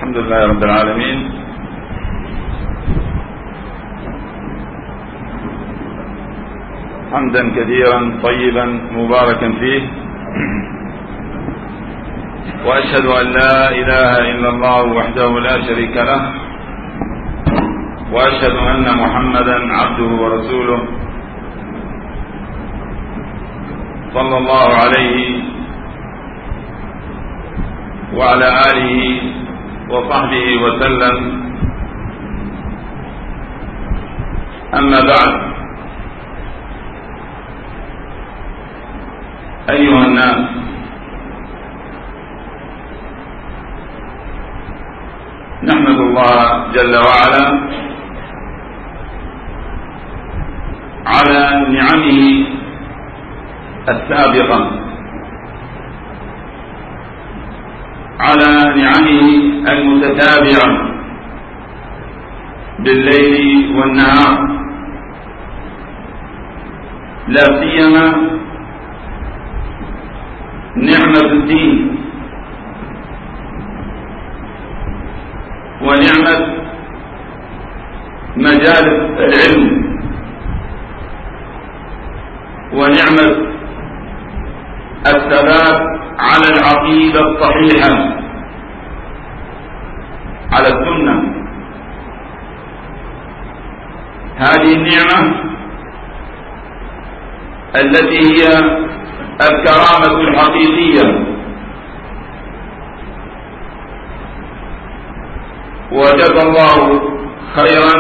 الحمد لله رب العالمين، حمدا كثيرا طيبا مباركا فيه، وأشهد أن لا إله إلا الله وحده لا شريك له، وأشهد أن محمدا عبده ورسوله صلى الله عليه وعلى آله وصحبه وسلم. أما بعد، أيها الناس، نحمد الله جل وعلا على نعمه السابقة، على نعمه المتتابعة بالليل والنهار، لا سيما نعمة الدين ونعمة مجالس العلم ونعمة الثبات على العقيدة الصحيحة، على السنة. هذه النعمة التي هي الكرامة الحقيقية، وجزا الله خيرا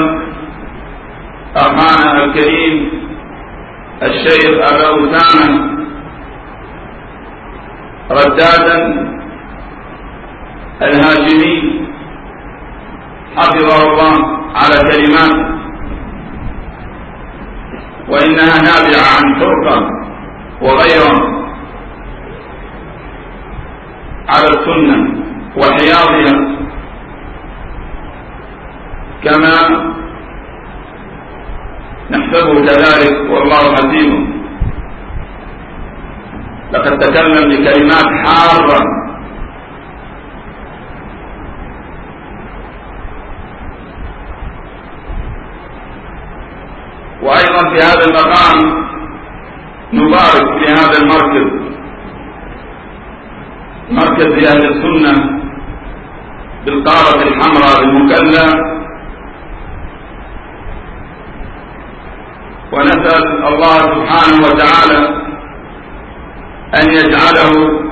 أخانا الكريم الشيخ أبا أسامة ردادا الهاشمي حفظه الله على كلماته، وإنها نابعة عن فرقة وغيرها على السنة وحياضها، كما نحسبه كذلك والله حسيبه. لقد تكلم بكلمات حارة وأيضا في هذا المقام نبارك في هذا المركز، مركز أهل السنة بالقارة الحمراء بالمكلا، ونسأل الله سبحانه وتعالى أن يجعله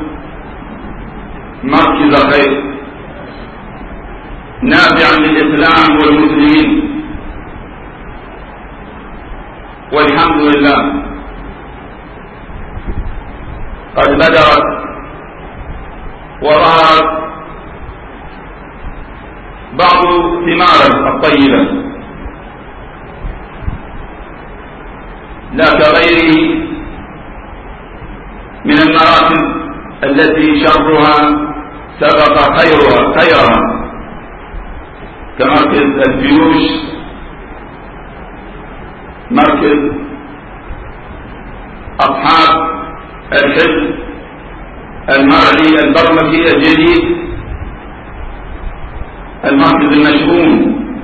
مركز خير نافعا للإسلام والمسلمين. والحمد لله قد بدرت وظهرت بعض ثماره الطيبة، لا كغيره من المراتب التي شرها سبق خيرها، كمركز الجيوش، مركز أصحاب الحزب المرعي البرمجي الجديد، المركز المشؤوم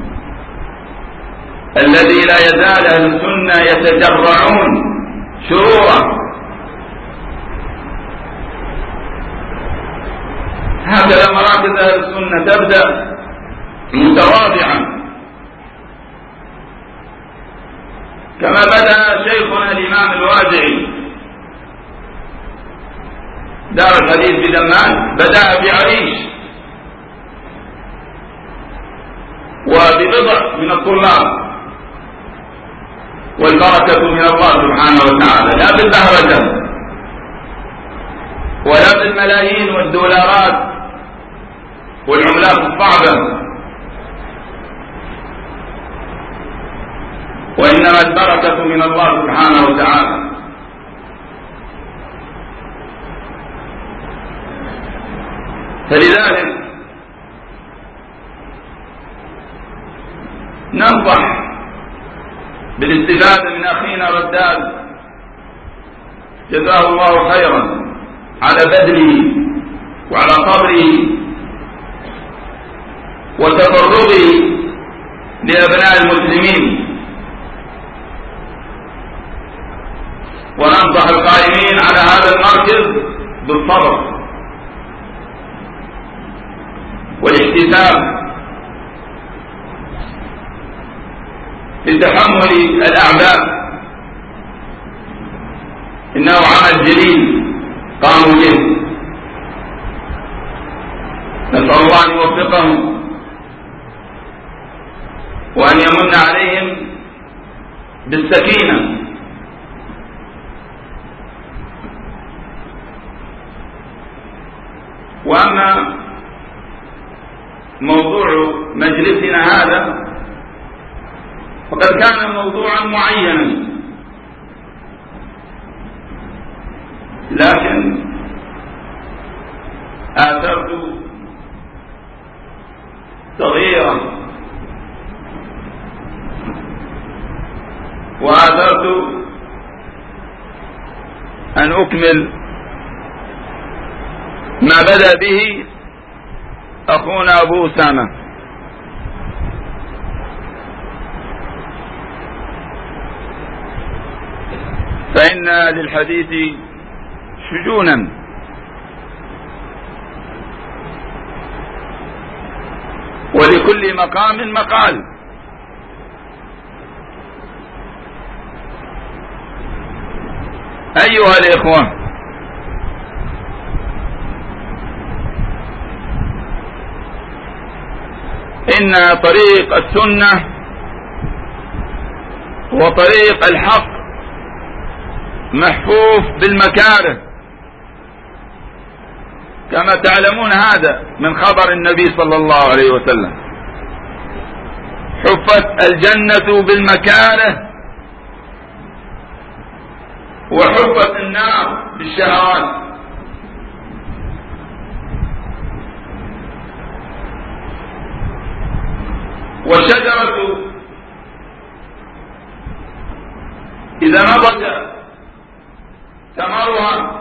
الذي لا يزال أهل السنة يتجرعون شروره. هكذا مراكز أهل السنة تبدأ متواضعا، كما بدأ شيخنا الإمام الوازعي دار الحديث بدمام، بدأ بعريش وببضع من الطلاب، والبركة من الله سبحانه وتعالى، لا بالبهرجة ولا بالملايين والدولارات والعملات الصعبة، وإنما البركة من الله سبحانه وتعالى. فلذلك ننصح بالاستفادة من أخينا رداد جزاه الله خيرا على بذله وعلى صبره وتفرغه لأبناء المسلمين، وننصح القائمين على هذا المركز بالصبر والاحتساب في تحمل الأعباء. إنه عمل جليل قاموا به، نسأل الله أن يوفقهم وأن يمن عليهم بالسكينة. وأما موضوع مجلسنا هذا فقد كان موضوعا معينا، لكن آثرت تغييره وآثرت أن أكمل ما بدأ به أخونا أبو أسامة. فإن للحديث شجونا، ولكل مقام مقال. أيها الإخوة، إن طريق السنة وطريق الحق محفوف بالمكاره، كما تعلمون هذا من خبر النبي صلى الله عليه وسلم: حفت الجنة بالمكاره وحفت النار بالشهوات. والشجرة إذا نضج ثمرها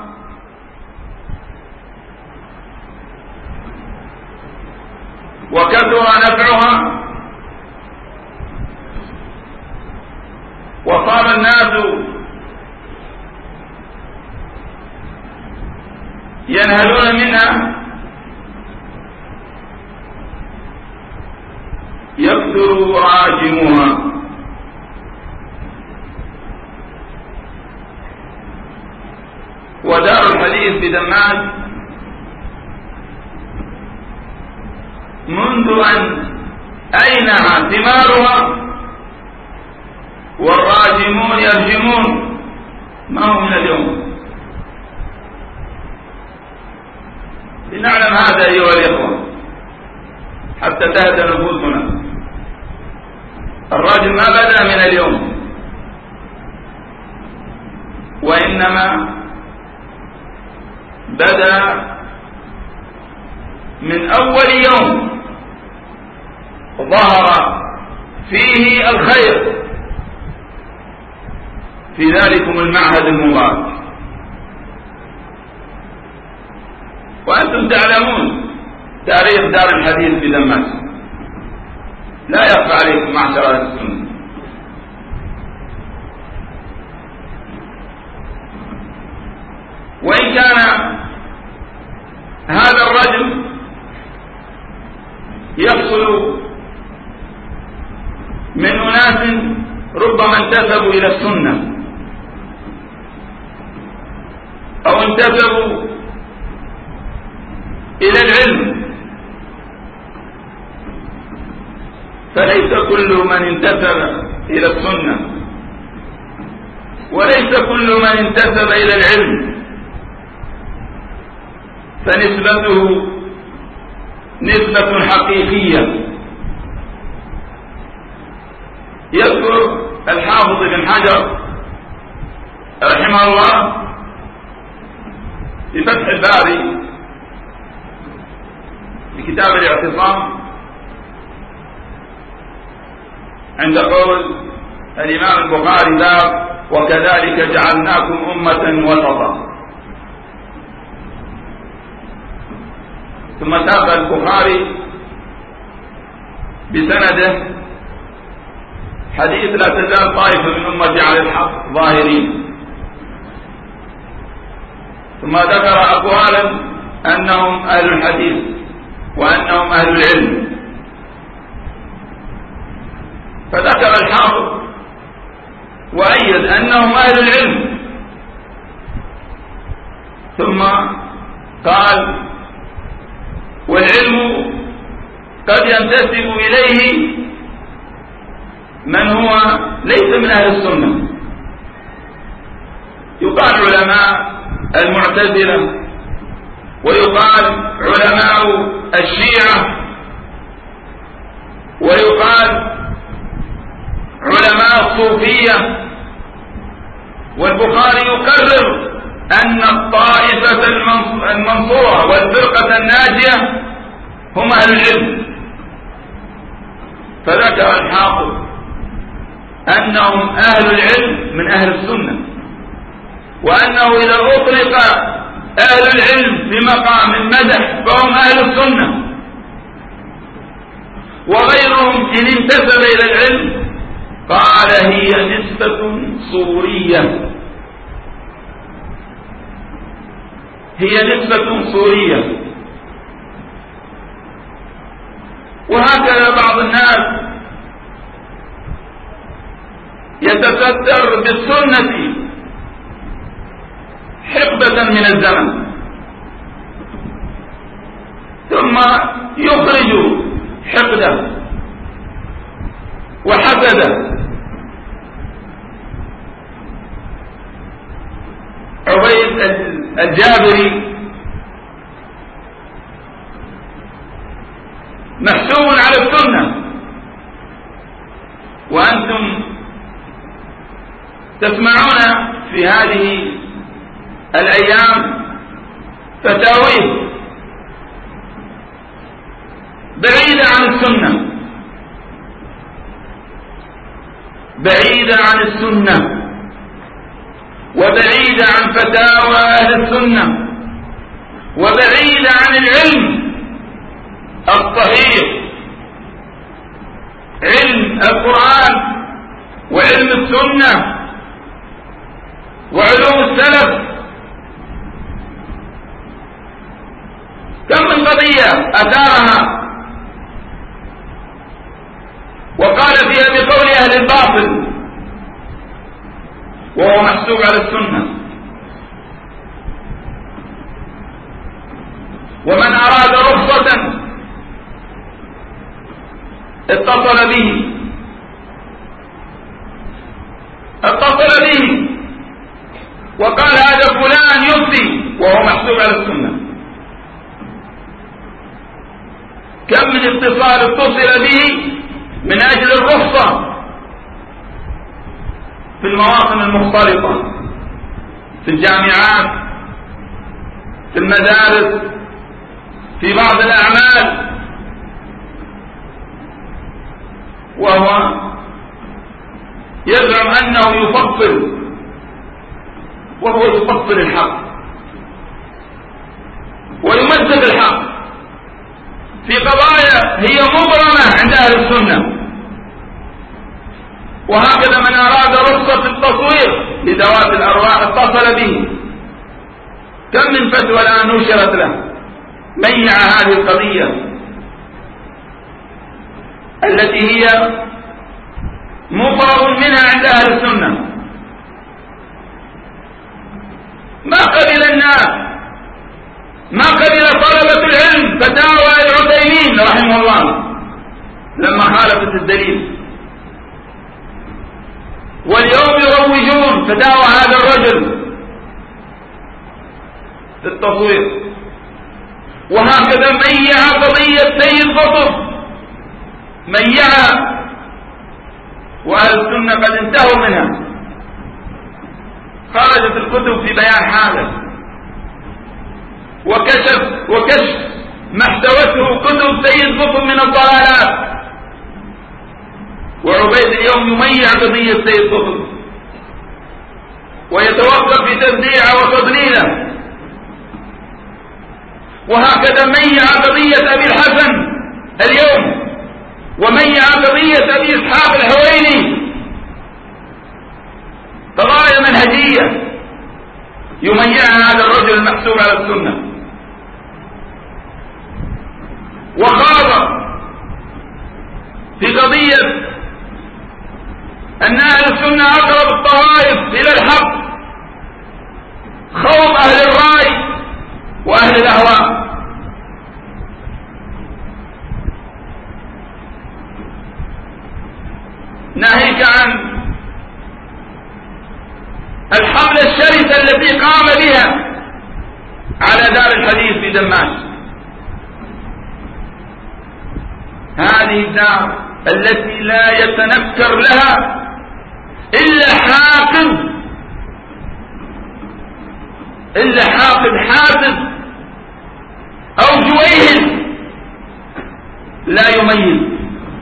وكثر نفعها وصار الناس ينهلون منها، يكثر راجمها. ودار الحديث بدمات منذ أن أينها ثمارها والراجمون يرجمون، ما هو من اليوم. لنعلم هذا أيها الإخوة حتى تهدى نفوسنا. الراجم ما بدأ من اليوم، وإنما بدأ من أول يوم ظهر فيه الخير في ذلكم المعهد المبارك. وأنتم تعلمون تاريخ دار الحديث بدمشق، لا يخفى عليكم معشر أهل السنة. وإن كان هذا الرجل يحصل من أناس ربما انتسبوا إلى السنة أو انتسبوا إلى العلم، فليس كل من انتسب إلى السنة وليس كل من انتسب إلى العلم فنسبته نسبة حقيقية. يذكر الحافظ بن حجر رحمه الله في فتح الباري في كتاب الاعتصام عند قول الإمام البخاري باب: وكذلك جعلناكم أمة وسطا. ثم ساق البخاري بسنده حديث لا تزال طائفة من أمتي على الحق ظاهرين، ثم ذكر أقوالا أنهم أهل الحديث وأنهم أهل العلم، فذكر الحافظ وأيد أنهم أهل العلم، ثم قال والعلم قد ينتسب إليه من هو ليس من أهل السنة، يقال علماء المعتزلة، ويقال علماء الشيعة، ويقال علماء الصوفية. والبخاري يقرر أن الطائفة المنصورة والفرقة الناجية هم أهل العلم، فذكر الحافظ أنهم أهل العلم من أهل السنة، وأنه إذا أطلق أهل العلم في مقام المدح فهم أهل السنة، وغيرهم إن انتسب إلى العلم قال هي نسبة صورية، هي نسبة صورية. وهكذا بعض الناس يتستر بالسنة حقبة من الزمن، ثم يخرج حقده وحسده. عبيد الجابري محسوب على السنة، وأنتم تسمعون في هذه الأيام فتاويه بعيدة عن السنة، بعيدة عن السنة، وبعيدة عن فتاوى أهل السنة، وبعيدة عن العلم الصحيح، علم القرآن وعلم السنة وعلوم السلف. كم من قضية أثارها وقال فيها بقول أهل الباطل وهو محسوب على السنة. ومن أراد رخصة اتصل به وقال هذا فلان يفتي وهو محسوب على السنة. كم من اتصال اتصل به من أجل الرخصة في المواطن المختلطة، في الجامعات، في المدارس، في بعض الأعمال، وهو يزعم أنه يفصل، وهو يفصل الحق ويمثل الحق في قضايا هي مبرمة عند أهل السنة. وهكذا من أراد رخصة التصوير لذوات الأرواح اتصل به. كم من فتوى الآن نشرت له ميع هذه القضية التي هي مفرغ منها عند أهل السنة. ما قبل الناس، ما قبل طلبة العلم فتاوى العثيمين رحمه الله لما خالفت الدليل، واليوم يروجون فتاوى هذا الرجل في التصوير. وهكذا ميع قضية سيد قطب، ميعها، وأهل السنة قد انتهوا منها. خرجت الكتب في بيان حاله وكشف ما احتوته كتب سيد قطب من الضلالات. وعبيد اليوم يميع قضية سيد قطب ويتوقف في تبديعه وتضليله. وهكذا ميع قضية أبي الحسن اليوم، وميع قضية أبي إسحاق الحويني قضايا منهجية يميعها هذا الرجل المحسوب على السنة، وخاض في قضية أن أهل السنة أقرب الطوائف إلى الحق، خوض أهل الرأي وأهل الأهواء. ناهيك عن الحملة الشرسة التي قام بها على دار الحديث في دمشق، هذه الدار التي لا يتنكر لها إلا حاقد حاسد أو جويهل لا يميز.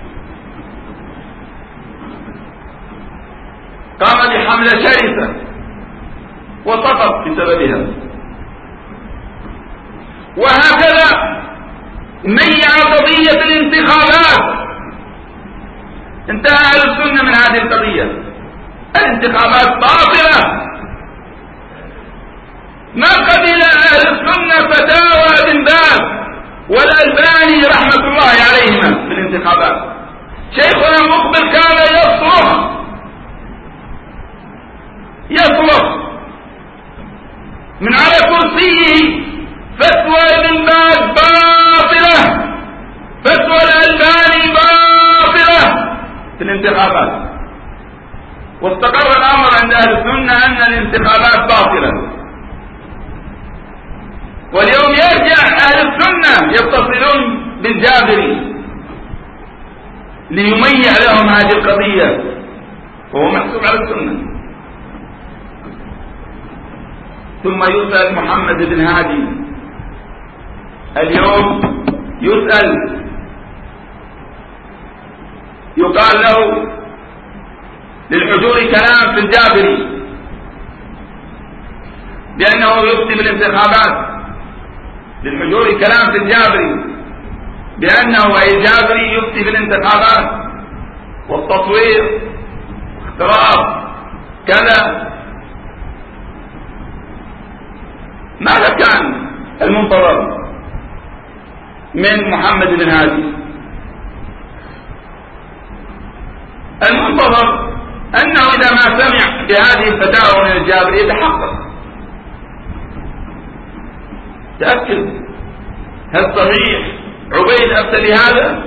قام بحملة شرسة وسقط بسببها. وهكذا ميع قضية الانتخابات، انتهى أهل السنة من هذه القضية. الانتخابات باطلة، ما قبل أهل السنة فتاوى بن باز والألباني رحمة الله عليهما في الانتخابات. شيخنا مقبل كان يصرخ من على كرسيه: فتوى ابن باز باطلة، فتوى الألباني باطلة في الانتخابات. واستقر الأمر عند أهل السنة أن الانتخابات باطلة. واليوم يرجع أهل السنة يتصلون بالجابري ليميع لهم هذه القضية وهو محسوب على السنة. ثم يسأل محمد بن هادي اليوم، يسأل يقال له للحجور كلام في الجابري بأنه يفتي بالانتخابات، للحجور كلام في الجابري بأنه أي الجابري يفتي بالانتخابات والتصوير اختراق كذا. ماذا كان المنتظر من محمد بن هادي؟ المنتظر أنه إذا ما سمع بهذه الفتاوى من الجابري يتحقق، تأكد هل صحيح عبيد أفتى بهذا؟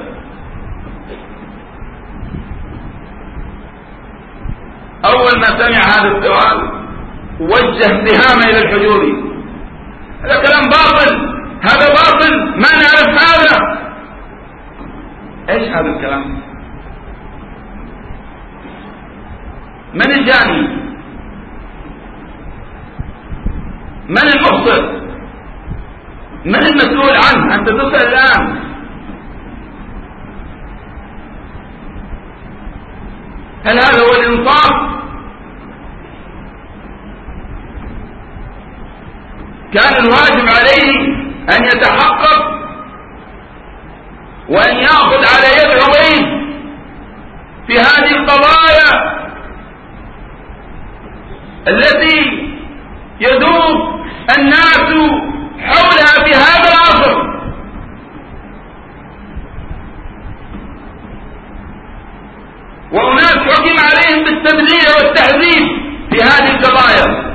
أول ما سمع هذا السؤال وجه اتهامه إلى الحجوري: هذا كلام باطل، هذا باطل، ما نعرف هذا. ايش هذا الكلام؟ من الجاني؟ من المخطئ؟ من المسؤول عنه؟ أنت تسأل الآن. هل هذا هو الإنصاف؟ كان الواجب عليه أن يتحقق وأن يأخذ على يد عبيد في هذه القضايا التي يدور الناس حولها في هذا العصر. وأناس حكم عليهم بالتبذير والتهذيب في هذه القضايا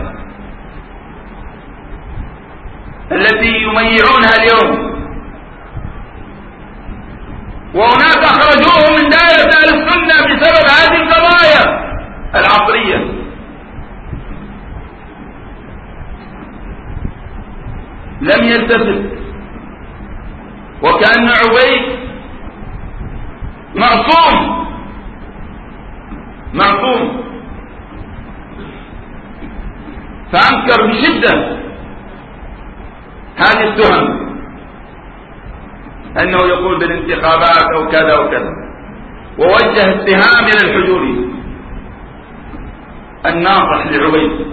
التي يميعونها اليوم، وأناس أخرجوهم من دائرة أهل السنة بسبب هذه القضايا العصرية. لم يلتفت، وكأن عبيد معصوم فأنكر بشدة هذه التهم، أنه يقول بالانتخابات أو كذا وكذا، ووجه اتهام إلى الحجوري الناصح لعبيد.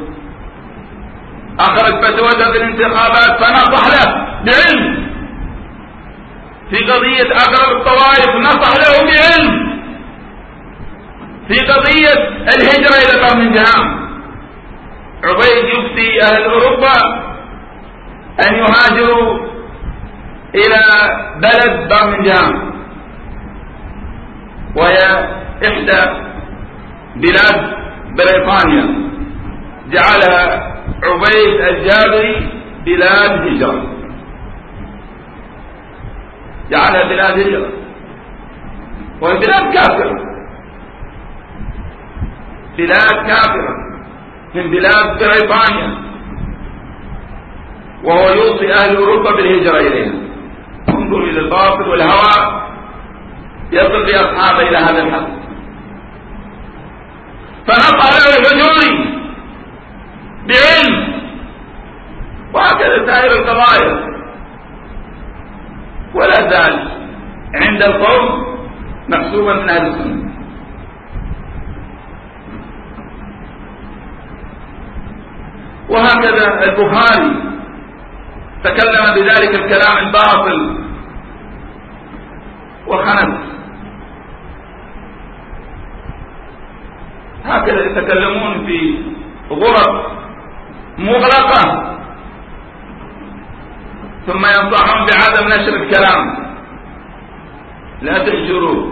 أخرج فتوى بالانتخابات فنصح له بعلم، في قضية أقرب الطوائف نصح له بعلم في قضية الهجرة إلى برمنجهام. عبيد يفتي أهل أوروبا أن يهاجروا إلى بلد برمنجهام، وهي إحدى بلاد بريطانيا، جعلها عبيد الجابري بلاد هجرة، جعلها بلاد هجرة، وهي بلاد كافرة، بلاد كافرة من بلاد بريطانيا، وهو يوصي أهل أوروبا بالهجرة إليها. انظروا إلى الباطل والهوى يصل بأصحابه إلى هذا الحد. فنطع له الهجوري بعلم، وهكذا سائر القضايا، ولا زال عند القوم محسوبا من أهل السنة. وهكذا البخاري تكلم بذلك الكلام الباطل وخنث. هكذا يتكلمون في غرف مغلقة، ثم ينصحون بعدم نشر الكلام. لا تنشروه،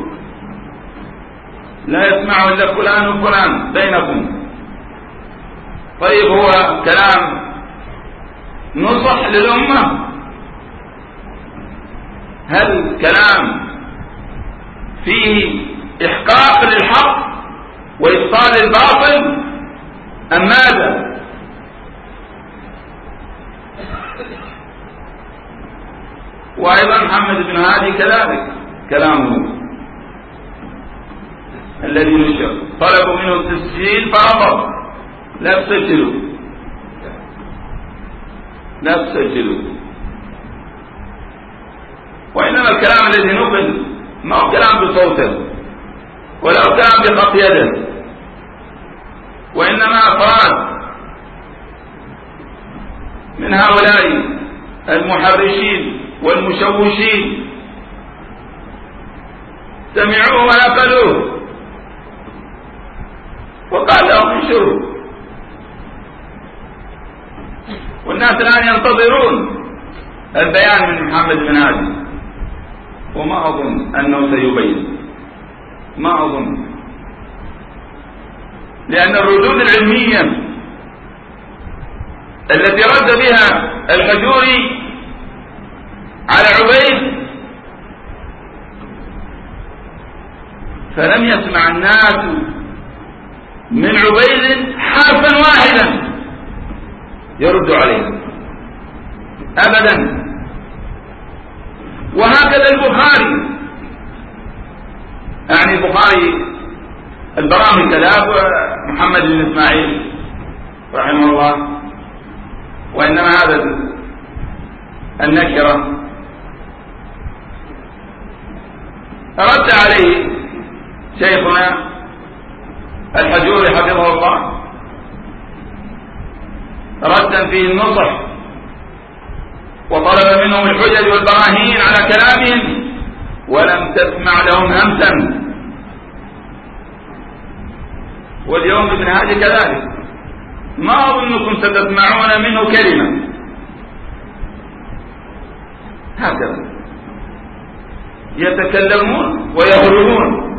لا يسمعه إلا فلان وفلان بينكم. طيب هو كلام نصح للأمة؟ هل كلام فيه إحقاق للحق وإبطال الباطل أم ماذا؟ وأيضا محمد بن هادي كذلك كلامه الذي نشر، طلبوا منه التسجيل فرفض، لا تسجلوا لا تسجلوا. وإنما الكلام الذي نقل ما هو كلام بصوته ولا هو كلام بخط يده، وإنما أفراد من هؤلاء المحرشين والمشوشين سمعوه ونقلوه وقال لهم انشروا. والناس الآن ينتظرون البيان من محمد بن هادي، وما أظن أنه سيبين، ما أظن، لأن الردود العلمية التي رد بها الحجوري على عبيد فلم يسمع الناس من عبيد حرفا واحدا يرد عليه أبدا. وهكذا البخاري، يعني البخاري البرامج كذاب محمد بن إسماعيل رحمه الله، وإنما هذا النكرة رد عليه شيخنا الحجوري حفظه الله ردا فيه النصح، وطلب منهم الحجج والبراهين على كلامهم، ولم تسمع لهم همسا. واليوم ابن هادي كذلك، ما أظنكم ستسمعون منه كلمة. هكذا يتكلمون ويهربون،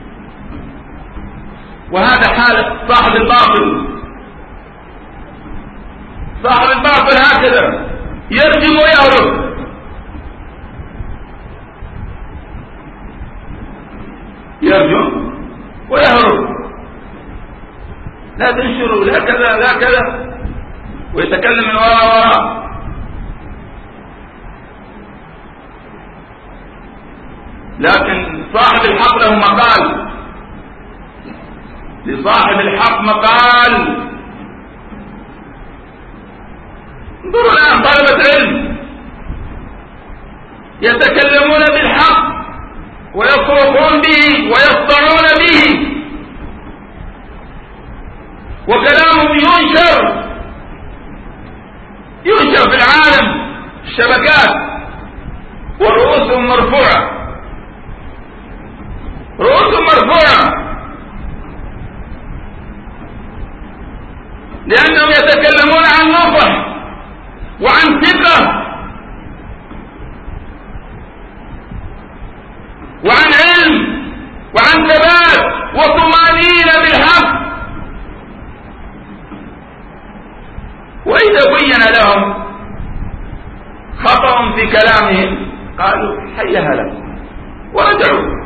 وهذا حال صاحب الباطل. صاحب الباطل هكذا يرجم ويهرب. يرجم ويهرب، لا تنشروا، لا كذا لا كذا، ويتكلم من وراء. لكن صاحب الحق له مقال، لصاحب الحق مقال. انظروا الآن طلبة علم يتكلمون بالحق ويصرخون به ويصدعون به، وكلامهم ينشر في العالم الشبكات، ورؤوسهم مرفوعة، رؤوسهم مرفوعة. لأنهم يتكلمون عن نصح وعن ثقة وعن علم وعن ثبات وطمأنينة بالحق. وإذا بين لهم خطأ في كلامهم قالوا حي هلا ورجعوا.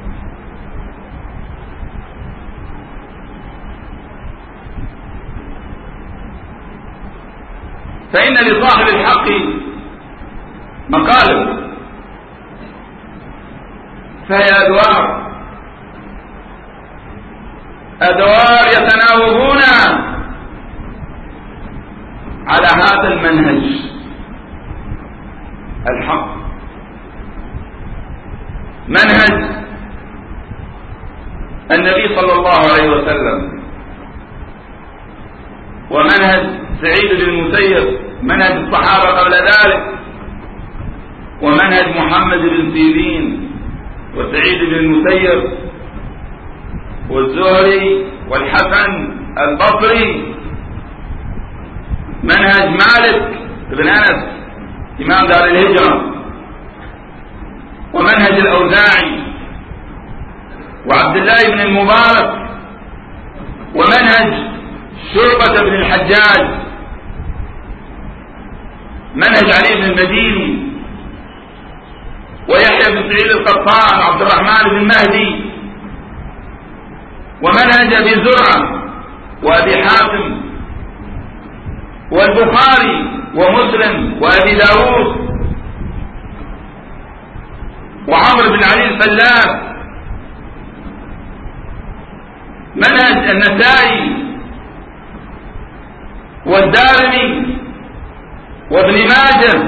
فإن لصاحب الحق مقالب، فهي أدوار يتناوبون على هذا المنهج الحق، منهج النبي صلى الله عليه وسلم، ومنهج سعيد بن المسيب، منهج الصحابة قبل ذلك، ومنهج محمد بن سيرين وسعيد بن المسيب والزهري والحسن البصري، منهج مالك بن أنس إمام دار الهجرة، ومنهج الأوزاعي وعبد الله بن المبارك، ومنهج شعبة بن الحجاج، منهج علي بن المديني ويحيى بن سعيد القطان وعبد الرحمن بن مهدي، ومنهج أبي زرعة وأبي حاتم والبخاري ومسلم وأبي داود وعمرو بن علي الفلاس، منهج النسائي والدارمي وابن ماجه،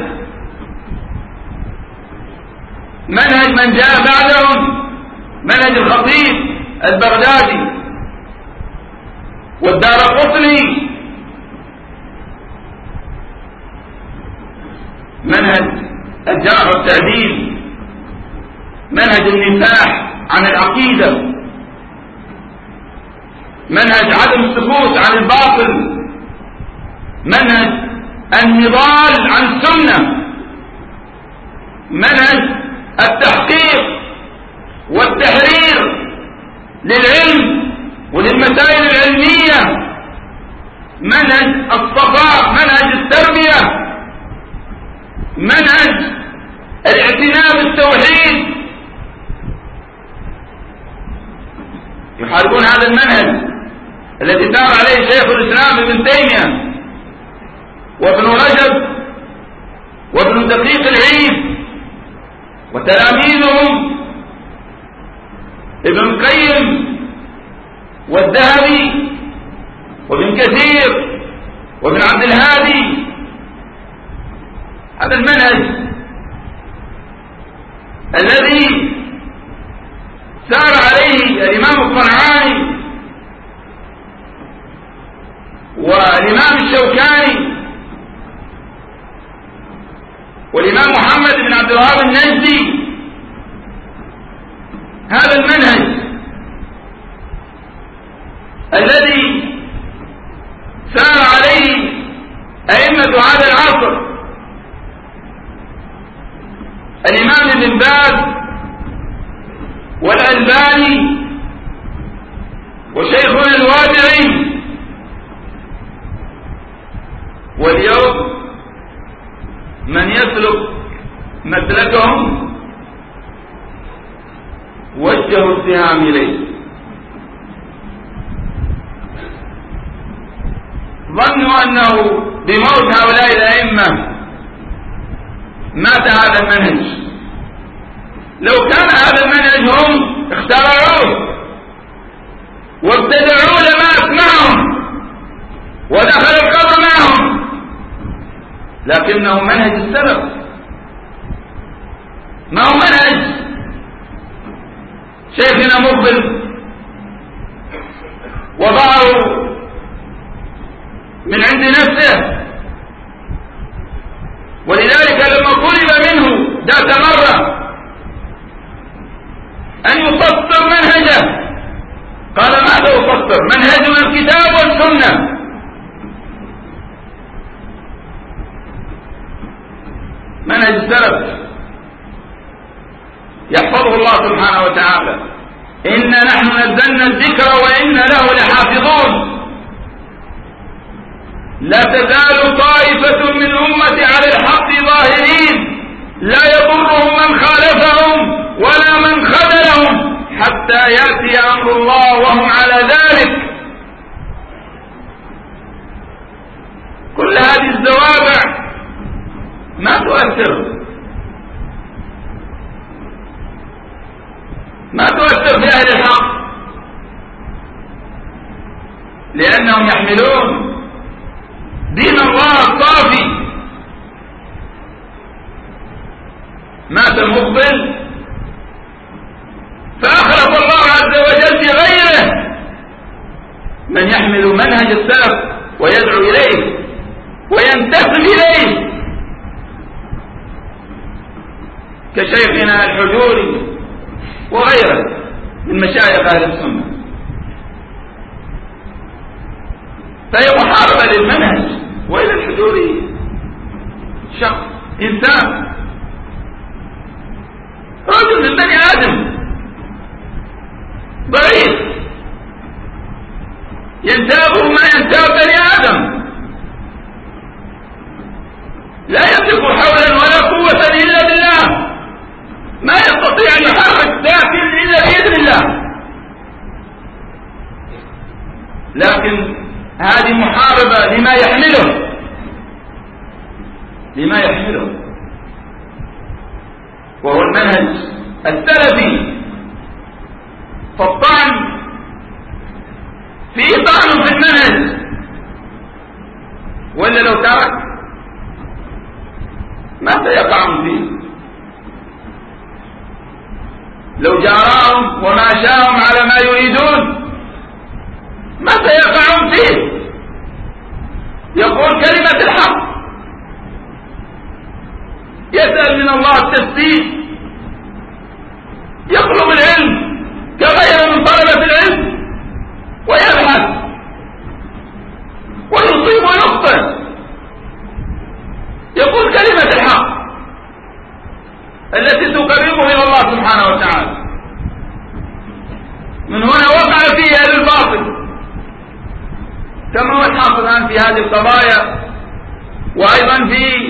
منهج من جاء بعدهم منهج الخطيب البغدادي والدارقطني، منهج الجرح والتعديل، منهج النفاح عن العقيدة، منهج عدم السكوت عن الباطل، منهج النضال عن السنة، منهج التحقيق والتحرير للعلم وللمسائل العلمية، منهج الصفاء، منهج التربية، منهج الاعتناء بالتوحيد. يحاربون هذا المنهج الذي سار عليه شيخ الإسلام ابن تيمية وابن رجب وابن دقيق العيد وتلاميذهم ابن القيم والذهبي وابن كثير وابن عبد الهادي. هذا المنهج الذي سار عليه الإمام الصنعاني والإمام الشوكاني والإمام محمد بن عبد الوهاب النجدي، هذا المنهج الذي سار عليه أئمة هذا العصر، الإمام ابن باز والألباني وشيخنا الوادعي. واليوم من يسلك مسلكهم وجهوا السهام إليه، ظنوا أنه بموت هؤلاء الأئمة مات هذا المنهج. لو كان هذا المنهج هم اخترعوه وابتدعوه لمات معهم ودخل القبر معهم، لكنه منهج السلف، ما هو منهج شيخنا مقبل وضعه من عند نفسه. ولذلك لما طلب منه ذات مرة أن يفسر منهجه قال ماذا أفسر؟ منهجنا الكتاب والسنة. منهج السلف يحفظه الله سبحانه وتعالى: إنا نحن نزلنا الذكر وإنا له لحافظون. لا تزال طائفة من أمتي على الحق ظاهرين لا يضرهم من خالفهم ولا من خذلهم حتى يأتي أمر الله وهم على ذلك. كل هذه الزوابع ما تؤثر في أهل الحق، لأنهم يحملون دين الله الصافي. مات المبطل فأخلف الله عز وجل بغيره من يحمل منهج السلف ويدعو إليه وينتسب إليه، كشيخنا الحجوري وغيره من مشايخ أهل السنة. فهي محاربة للمنهج. وإلى الحجوري شخص إنسان رجل من بني آدم ضعيف ينتابه ما ينتاب بني آدم، لا يملك حولا ولا قوة إلا بالله، ما يستطيع أن يحرك ساكن إلا بإذن الله. لكن هذه محاربة لما يحمله وهو المنهج السلفي. فالطعن فيه طعن في المنهج، ولا لو ترك ما سيقعون فيه. لو جاراهم وماشاهم على ما يريدون ما سيقعون فيه. يقول كلمة الحق، يسأل من الله التثبيت، يطلب العلم كغير من طلبة العلم، ويبحث ويصيب ويخطئ. يقول كلمة الحق التي تقربه إلى الله سبحانه وتعالى. من هنا وقع فيه أهل الباطل كما هو الحاصل الآن في هذه القضايا، وأيضا في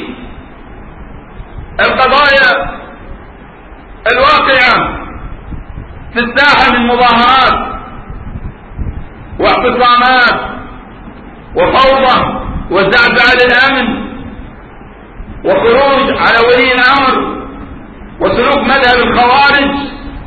القضايا الواقعة في الساحة من مظاهرات واعتصامات وفوضى وزعزعة للأمن وخروج على ولي الأمر وسلوك مذهب الخوارج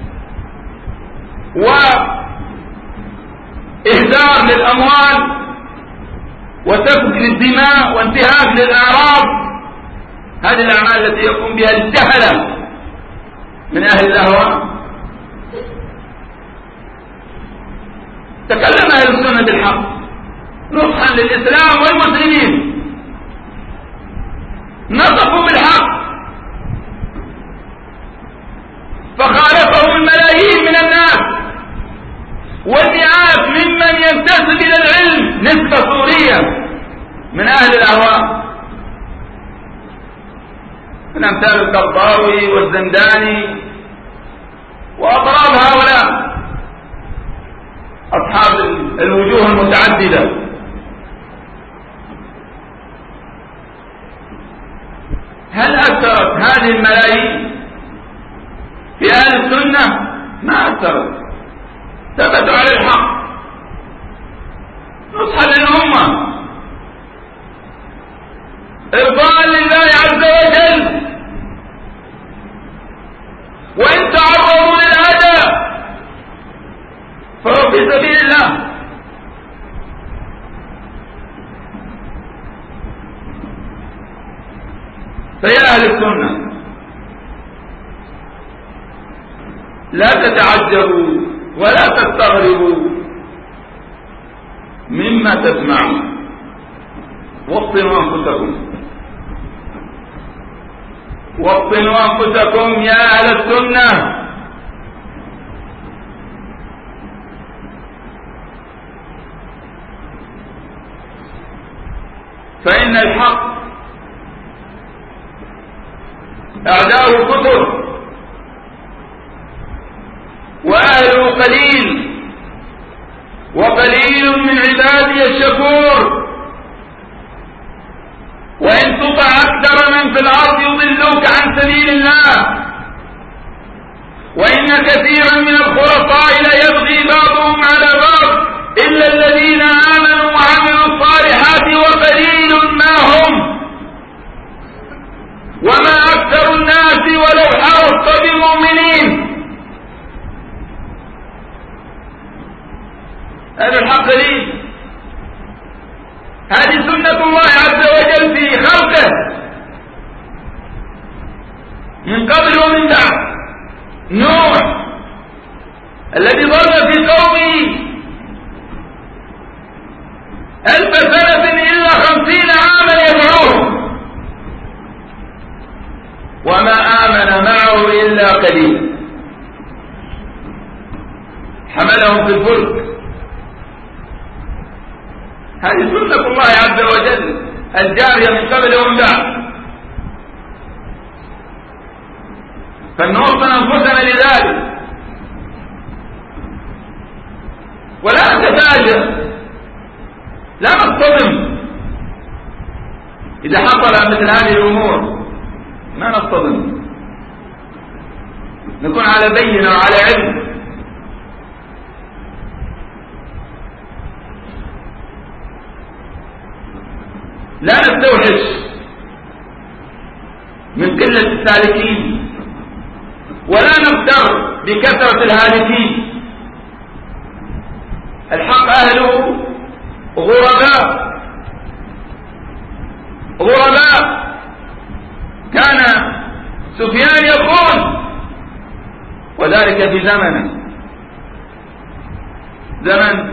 وإهدار للأموال وسفك للدماء وانتهاك للأعراض. هذه الأعمال التي يقوم بها الجهلة من أهل الأهواء. تكلم أهل السنة بالحق نصحا للإسلام والمسلمين، نصحوا بالحق فخالفهم الملايين من الناس والمئات ممن ينتسب إلى العلم نسبة صورية من أهل الأهواء، من أمثال القرضاوي والزنداني وأضراب هؤلاء أصحاب الوجوه المتعددة. هل أثرت هذه الملايين في أهل السنة؟ ما أثرت، ثبتوا على الحق نصحا للأمة إرضاء لله عز وجل. وإن تعرضوا للأذى فهو في سبيل الله. فيا أهل السنة لا تتعجبوا ولا تستغربوا مما تسمعون، وطنوا أنفسكم يا أهل السنة. فإن الحق أعداؤه كثر وأهله قليل، وقليل من عبادي الشكور. وإن تطع أكثر من في الأرض يضلوك عن سبيل الله، وإن كثيرا من الخلطاء ليبغي بعضهم على بعض إلا الذين آمنوا وعملوا الصالحات وقليل ما هم، وما أكثر الناس ولو حرصت بمؤمنين. هذا الحق لي، هذه سنة الله عز وجل في خلقه من قبل ومن بعد. نوح الذي ظل في قومه 1000 سنة إلا 50 عاما يدعوهم، وما آمن معه إلا قليل. حملهم في الفلك. هذه سنة الله عز وجل الجارية من قبل ومن بعد، فلنوطن أنفسنا لذلك ولا نتفاجأ، لا نصطدم إذا حصل مثل هذه الأمور، ما نصطدم، نكون على بينة وعلى علم. لا نستوحش من قلة السالكين، ولا نغتر بكثرة الهالكين. الحق أهله غرباء غرباء. كان سفيان يقول، وذلك في زمن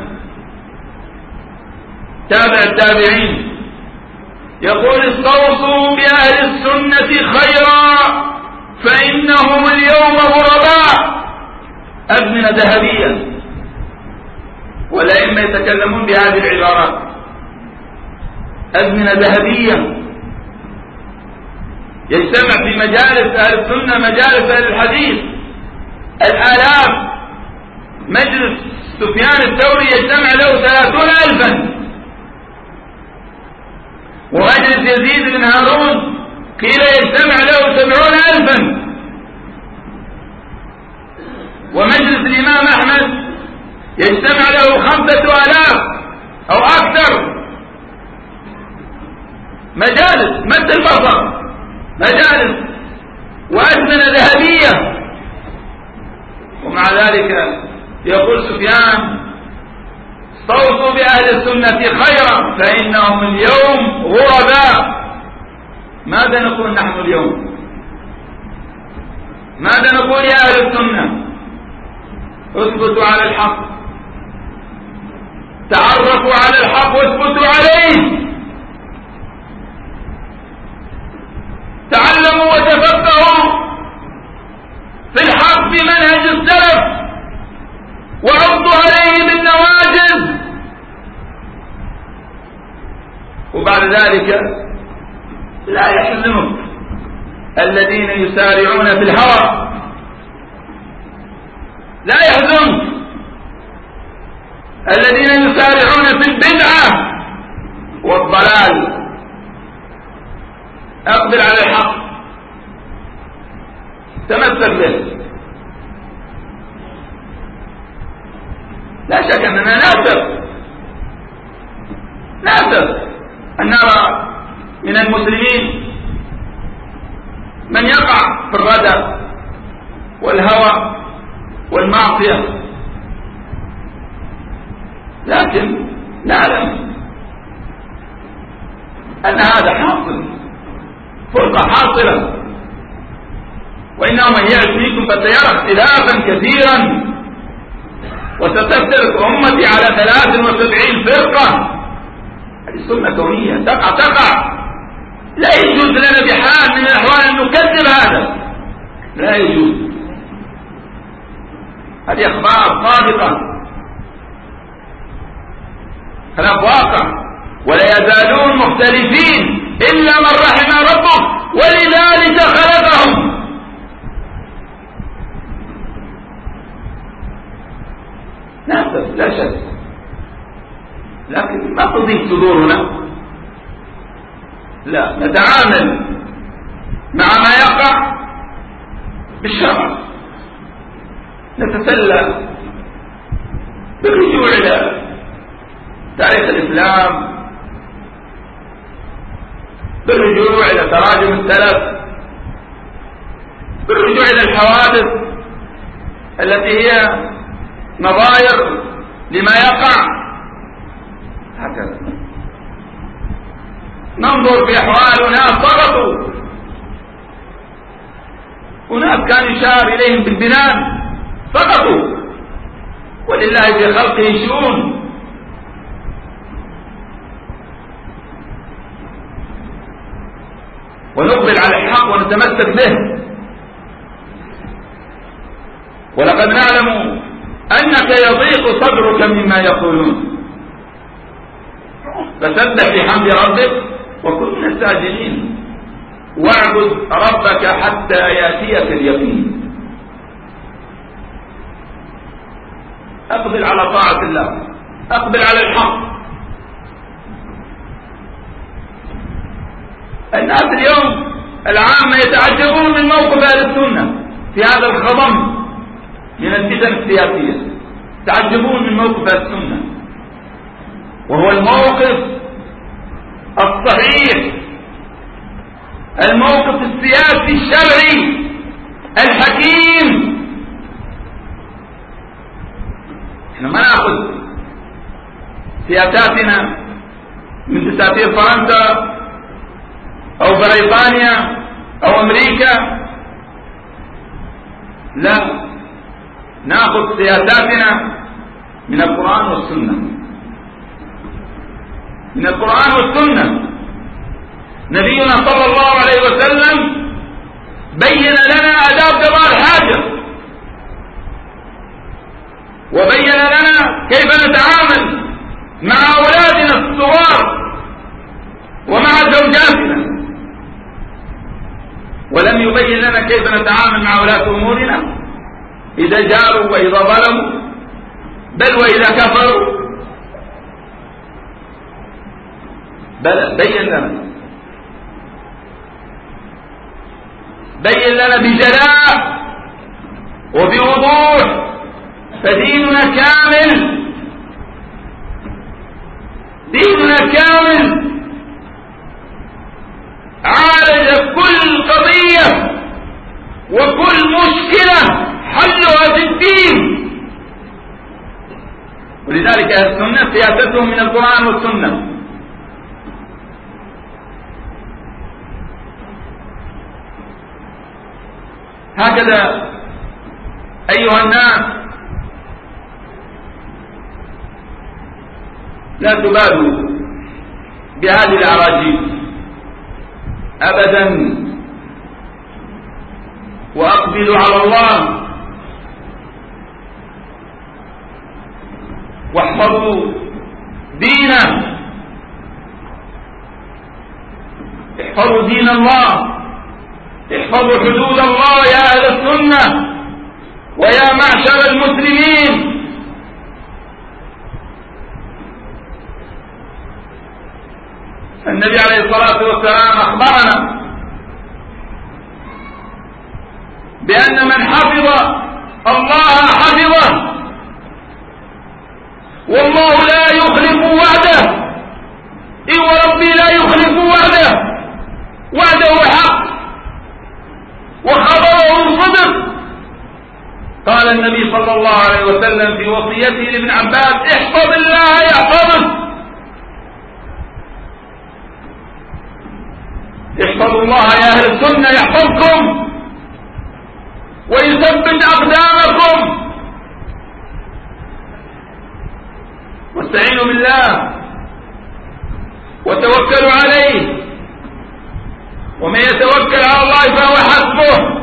تابع التابعين، يقول: استوصوا بأهل السنة خيرا فإنهم اليوم غرباء. أزمنة ذهبية، والأئمة يتكلمون بهذه العبارات. أزمنة ذهبية يجتمع في مجالس أهل السنة، مجالس أهل الحديث، الآلاف. مجلس سفيان الثوري يجتمع له 30,000، ومجلس يزيد بن هارون قيل يجتمع له 70,000، ومجلس الإمام أحمد يجتمع له 5,000 أو أكثر. مجالس مد البصر، مجالس وأزمنة ذهبية. ومع ذلك يقول سفيان: استوصوا بأهل السنة خيرا فإنهم اليوم غرباء. ماذا نقول نحن اليوم؟ ماذا نقول يا أهل السنة؟ اثبتوا على الحق، تعرفوا على الحق واثبتوا عليه، تعلموا وتفقهوا في الحق بمنهج السلف، وعضوا عليه بالنواجذ. وبعد ذلك لا يحزنك الذين يسارعون في الهوى، لا يحزنك الذين يسارعون في البدعة والضلال. اقبل على الحق، تمسك به. لا شك أننا نأسف أن نرى من المسلمين من يقع في الردى والهوى والمعصية، لكن نعلم أن هذا حاصل، فرقة حاصلة. وإنه من يعش فيكم فسيرى اختلافا كثيرا، وستفترق أمتي على 73 فرقة. هذه سنة كونية تقع. لا يجوز لنا بحال من الأحوال أن نكذب هذا، لا يجوز. هذه أخبار صادقة، خلاف واقع. ولا يزالون مختلفين إلا من رحم ربك، ولذلك خلقهم. لا شك، لكن ما تضيق صدورنا، لا، نتعامل مع ما يقع بالشرع، نتسلى بالرجوع إلى تاريخ الإسلام، بالرجوع إلى تراجم السلف، بالرجوع إلى الحوادث التي هي نظائر لما يقع، هكذا ننظر في أحوال أناس سقطوا، أناس كان يشار إليهم بالبنان سقطوا، ولله في خلقه شؤون. ونقبل على الحق ونتمسك به. ولقد نعلم أنك يضيق صدرك مما يقولون، فسبح بحمد ربك وكن من الساجدين، واعبد ربك حتى يأتيك اليقين. أقبل على طاعة الله، أقبل على الحق. الناس اليوم العامة يتعجبون من موقف أهل السنة في هذا الخضم من الفتن السياسية، يتعجبون من موقف أهل السنة، وهو الموقف الصحيح، الموقف السياسي الشرعي الحكيم. احنا ما ناخذ سياساتنا من دساتير فرنسا او بريطانيا او امريكا، لا، ناخذ سياساتنا من القرآن والسنة، من القرآن والسنة. نبينا صلى الله عليه وسلم بين لنا آداب قضاء الحاجة، وبين لنا كيف نتعامل مع أولادنا الصغار ومع زوجاتنا، ولم يبين لنا كيف نتعامل مع ولاة أمورنا إذا جاروا وإذا ظلموا، بل وإذا كفروا. بل بين لنا بجلاء وبوضوح، فديننا كامل، ديننا كامل، عالج كل قضية وكل مشكلة حلها في الدين. ولذلك أهل السنة سياستهم من القرآن والسنة. هكذا أيها الناس لا تبالوا بهذه الأراجيف أبدا، وأقبلوا على الله واحفظوا دينه، احفظوا دين الله، احفظوا حدود الله يا أهل السنة ويا معشر المسلمين. النبي عليه الصلاة والسلام أخبرنا بأن من حفظ الله حفظه، والله لا يخلف وعده، إن وربي لا يخلف وعده، وعده حق وخبره صدق. قال النبي صلى الله عليه وسلم في وصيته لابن عباس: احفظ الله يحفظك. احفظوا الله يا أهل السنة يحفظكم ويثبت أقدامكم، واستعينوا بالله وتوكلوا عليه، ومن يتوكل على الله فهو حسبه.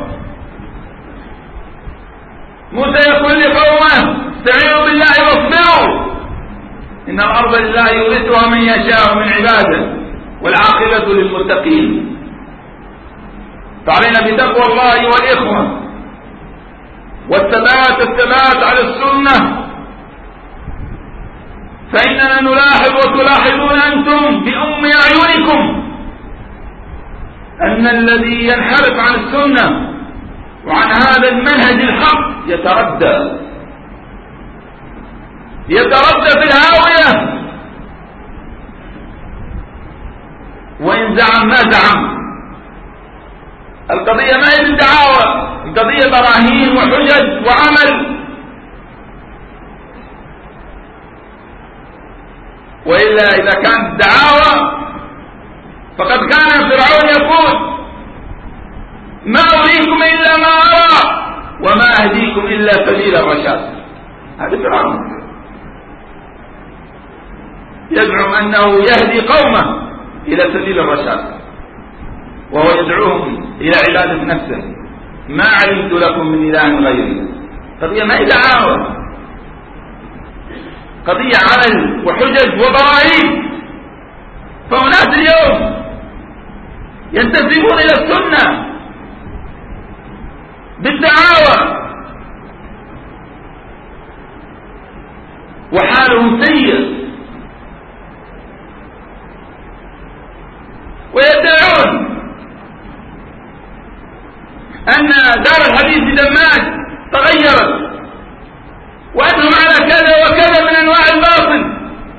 موسى يقول لقومه: استعينوا بالله واصبروا، إن الأرض لله يورثها من يشاء من عباده والعاقبة للمتقين. فعلينا بتقوى الله والإخوة والثبات على السنة، فإننا نلاحظ وتلاحظون أنتم بأم أعينكم أن الذي ينحرف عن السنة وعن هذا المنهج الحق يتردى في الهاوية، وإن زعم ما زعم. القضية ما هي بالدعاوى، القضية براهين وحجج وعمل. وإلا إذا كانت دعاوى فقد كان فرعون يقول ما أريكم إلا ما أرى وما أهديكم إلا سبيل الرشاد. هذا فرعون يزعم أنه يهدي قومه إلى سبيل الرشاد، وهو يدعوهم إلى عبادة نفسه. ما علمت لكم من إله غيري. قضية ما هي دعاوى، قضية عمل وحجج وبراهين. فأناس اليوم ينتسبون إلى السنة بالدعاوى وحالهم سيء، ويدعون أن دار الحديث بدماج تغيرت، وأنهم على كذا وكذا من أنواع الباطل.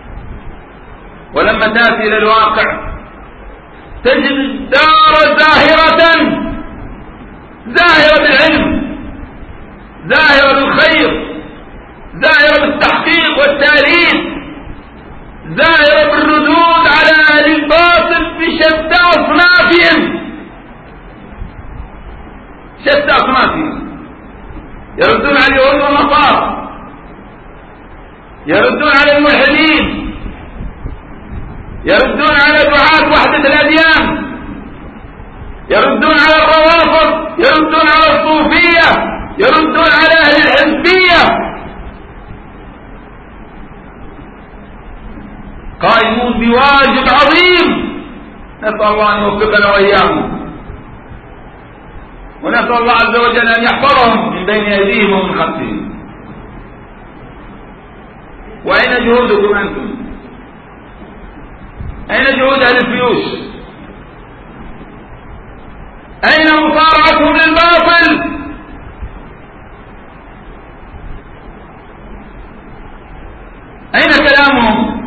ولما تأتي إلى الواقع تجد الدار زاهرة بالعلم، زاهرة بالخير، زاهرة بالتحقيق والتأليف، زاهرة بالردود على أهل الباطل بشتى أصنافهم، يردون على اليهود والنصارى، يردون على الملحدين، يردون على دعاة وحدة الأديان، يردون على الروافض، يردون على الصوفية، يردون على أهل الحزبية، قائمون بواجب عظيم. نسأل الله أن يوفقنا وإياهم، ونسأل الله عز وجل أن يحفظهم من بين أيديهم ومن خلفهم. وأين جهودكم أنتم؟ أين جهود أهل الفيوش؟ أين مصارعتهم للباطل؟ أين كلامهم؟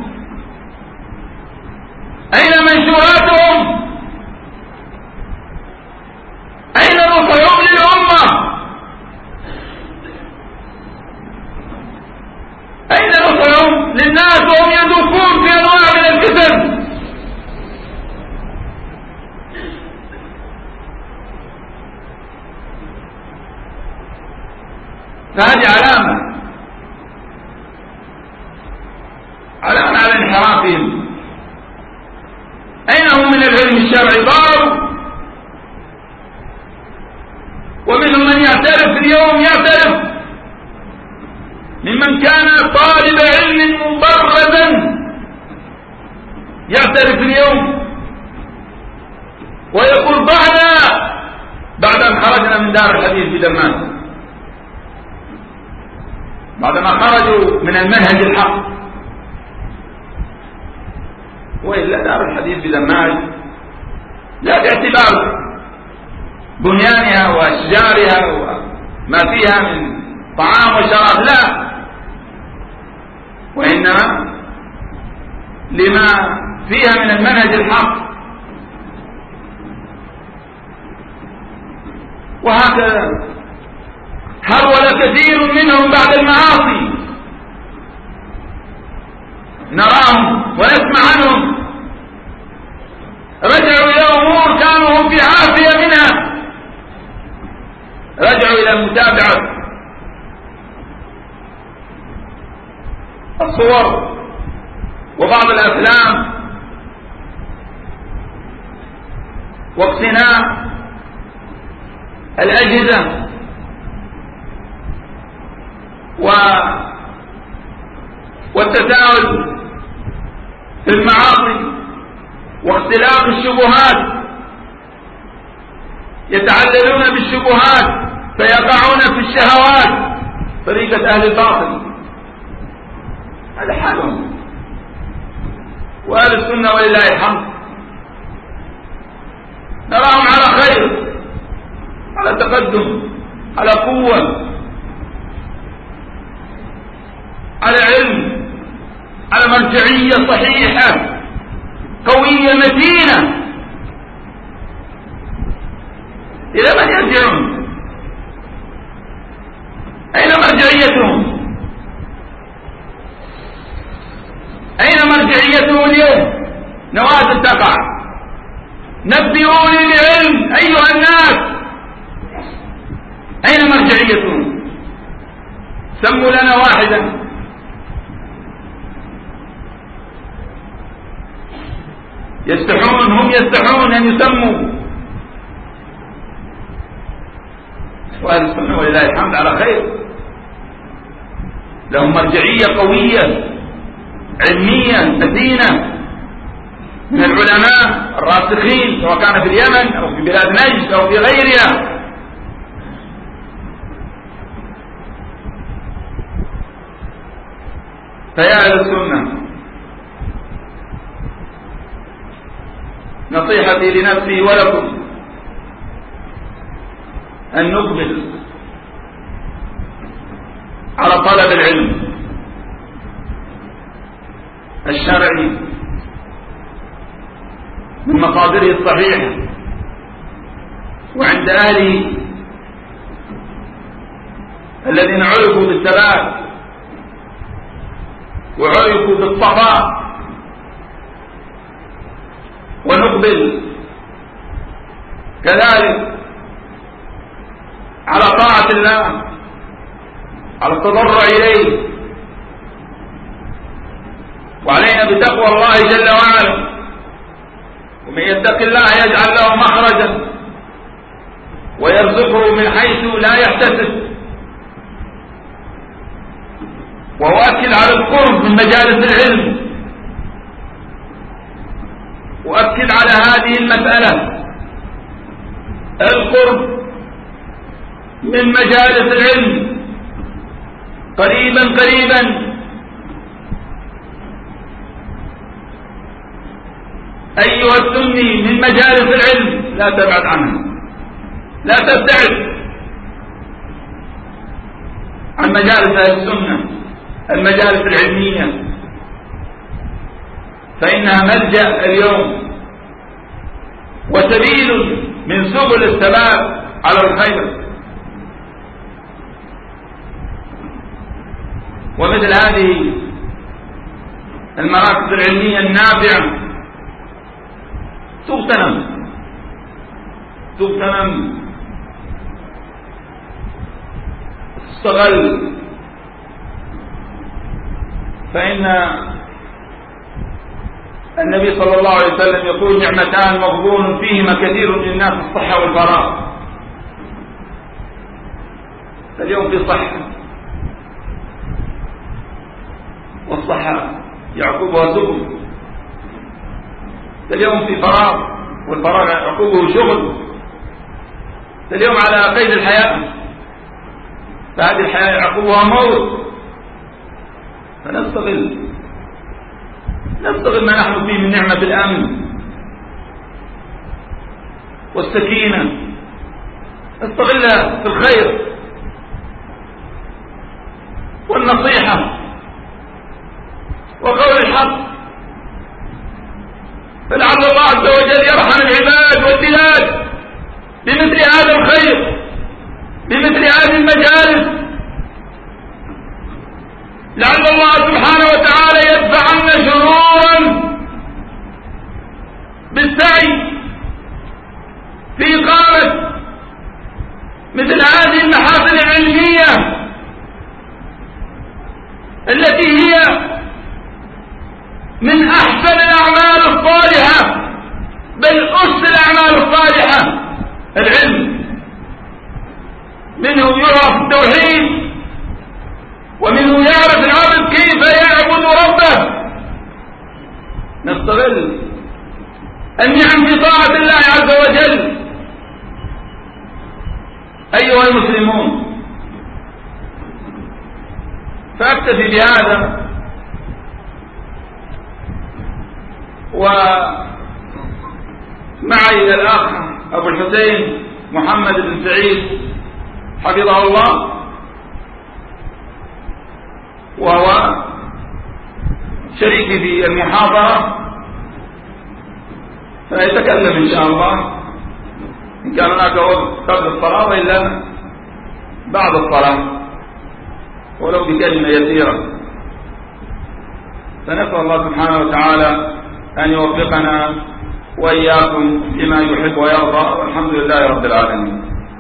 أين منشوراتهم؟ أين نصحهم للأمة؟ أين نصحهم للناس وهم يذوقون في أنواع من الفتن؟ فهذه علامة على انحرافهم. أين هم من العلم الشرعي؟ ضاروا. ومنهم من يعترف اليوم، يعترف ممن كان طالب علم مبرزا، يعترف اليوم ويقول ضعنا بعد أن خرجنا من دار الحديث بدمام، بعدما خرجوا من المنهج الحق. وإلا دار الحديث بدماج لا باعتبار بنيانها وأشجارها وما فيها من طعام وشراب، لا، وإنما لما فيها من المنهج الحق. وهكذا هرول كثير منهم بعد المعاصي، نراهم ونسمع عنهم رجعوا إلى أمور كانوا هم في عافية منها، رجعوا إلى متابعة الصور وبعض الأفلام واقتناء الأجهزة والتساهل في المعاصي واختلاق الشبهات يتعللون بالشبهات فيقعون في الشهوات، طريقة أهل الباطل. هذا حالهم. وأهل السنة ولله الحمد نراهم على خير، على تقدم، على قوة، على علم، على مرجعية صحيحة قوية متينة. إلى من يرجعون؟ أين مرجعيتهم؟ أين مرجعيتهم اليوم؟ نوازل تقع. نبئوني بعلم أيها الناس، أين مرجعيتهم؟ سموا لنا واحدا. يستحون، هم يستحون أن يسموا. وأهل السنة ولله الحمد على خير، لهم مرجعية قوية علمية متينة من العلماء الراسخين، سواء كان في اليمن أو في بلاد نجد أو في غيرها. فيا أهل السنة، نصيحتي لنفسي ولكم أن نقبل على طلب العلم الشرعي من مصادره الصحيحة وعند أهله الذين عرفوا بالثبات وعرفوا بالصفاء، ونقبل كذلك على طاعة الله، على التضرع إليه، وعلينا بتقوى الله جل وعلا. ومن يتق الله يجعل له مخرجا ويرزقه من حيث لا يحتسب. وأؤكد على القرب من مجالس العلم، وأؤكد على هذه المسألة، القرب من مجالس العلم قريبا قريبا. أيها السني من مجالس العلم لا تبعد عنها، لا تبتعد عن مجالس أهل السنة، المجالس العلمية، فإنها ملجأ اليوم وسبيل من سبل الثبات على الخير. ومثل هذه المراكز العلمية النافعة تغتنم تستغل، فإن النبي صلى الله عليه وسلم يقول: نعمتان مغبون فيهما كثير من الناس، الصحة والفراغ. اليوم في صحة، والصحة يعقبها سبل. اليوم في فراغ، والفراغ يعقبه شغل. اليوم على قيد الحياة، فهذه الحياة يعقبها موت. فنستغل ما نحن فيه من نعمة الأمن والسكينة، نستغلها في الخير والنصيحة وقول الحق، فلعل الله عز وجل يرحم العباد والبلاد بمثل هذا الخير، بمثل هذه المجالس. لعل الله سبحانه وتعالى يدفع عنا شرورا بالسعي في إقامة مثل هذه المحافل العلمية التي هي من أحسن الأعمال الصالحة، بل أس الأعمال الصالحة العلم. منه يعرف التوحيد، ومنه يعرف العبد كيف يعبد ربه. نستغل النعم في طاعة الله عز وجل، المسلمون. فأكتفي بهذا، ومعي الأخ أبو الحسين محمد بن سعيد حفظه الله، وهو شريكي في المحاضرة، فيتكلم إن شاء الله إن كان هناك وقت قبل الصلاة وإلا بعد الصلاة ولو بكلمة يسيرة. فنسأل الله سبحانه وتعالى أن يوفقنا وإياكم لما يحب ويرضى، والحمد لله رب العالمين.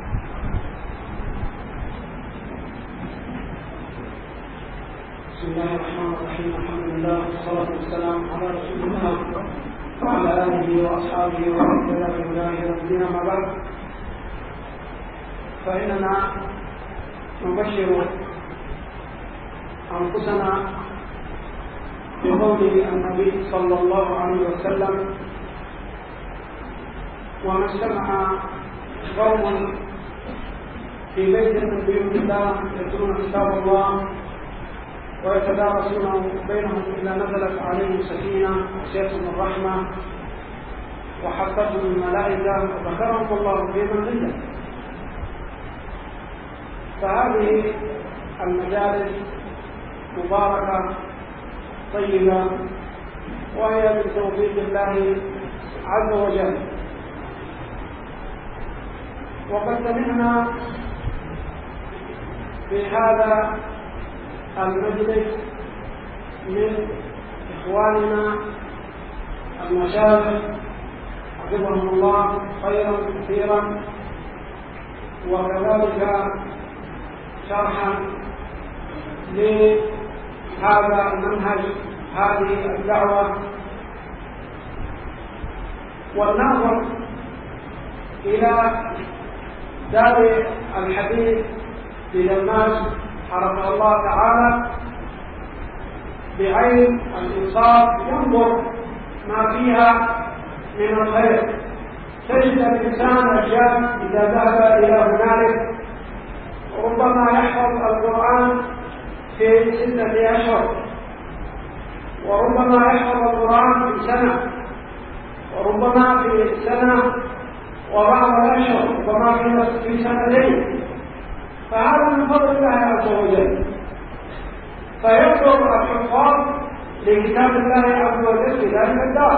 بسم الله الرحمن الرحيم. الحمد لله والصلاة والسلام على رسول الله وعلى آله وأصحابه ومن تبعهم بإحسان إلى يوم الدين. أما بعد، فإننا نبشر أنفسنا بقول النبي صلى الله عليه وسلم: وما اجتمع قوم في بيت من بيوت الله يتلون كتاب الله ويتدارسونه بينهم إلا نزلت عليهم سكينة وغشيتهم الرحمة وحفتهم الملائكة وذكرهم الله في من عنده. فهذه المجالس مباركة طيبة، وهي من توفيق الله عز وجل. وقد سمعنا في هذا المجلس من إخواننا المشايخ حفظهم الله خيرا كثيرا، وكذلك شرحا لهذا المنهج، هذه الدعوة، والنظر إلى دار الحديث في دمشق حرمها الله تعالى بعين الإنصاف، ينظر ما فيها من الخير. تجد الإنسان الشاب إذا ذهب إلى هنالك ربما يحفظ القرآن في 6 أشهر، وربما يحفظ القرآن في سنة، وربما في سنة وبعض الأشهر، ربما في 2 سنين. فهذا من فضل الله عز وجل. فينظر الحفاظ لكتاب الله عز وجل في ذلك الدار،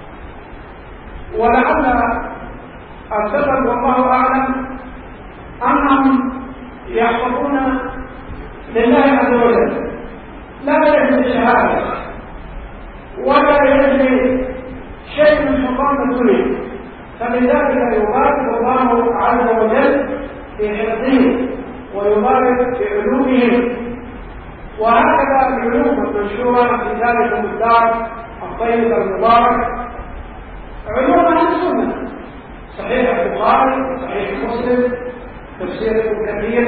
ولعل السبب والله أعلم أنهم يحفظون لله عز وجل، لا يجري الشهادة ولا يجري شيء من حطام الدنيا، فلذلك يبارك الله عز وجل في حفظهم ويبارك في علومهم. وهكذا العلوم المنشورة في ذلك الدار الطيب المبارك علوم أهل السنة: صحيح البخاري، صحيح مسلم، تفسير ابن كثير،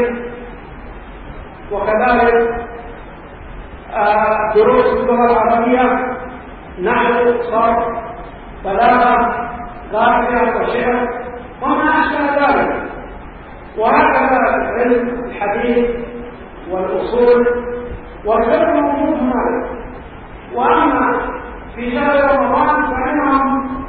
وكذلك دروس اللغة العربية، نحو، صرف، بلاغة، قافية وشعر وما أشبه ذلك. وهكذا علم الحديث والأصول والفقه موجود هناك. وأما في شهر رمضان فإنهم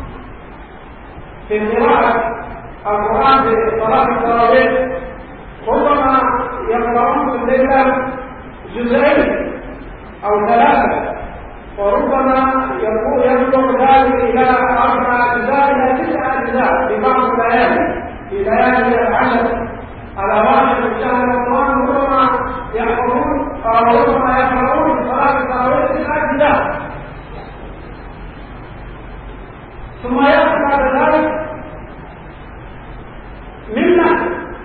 في قراءة القرآن في صلاة التراويح ربما يقرؤون في الليلة 2 أو 3، وربما يبلغ ذلك إلى 4 أجزاء إلى 9 أجزاء في بعض الليالي، في ليالي العشر الأواخر من شهر رمضان ربما يحفظون أو ربما يقرؤون في صلاة التراويح 9 أجزاء. ثم يأتي بعد ذلك مما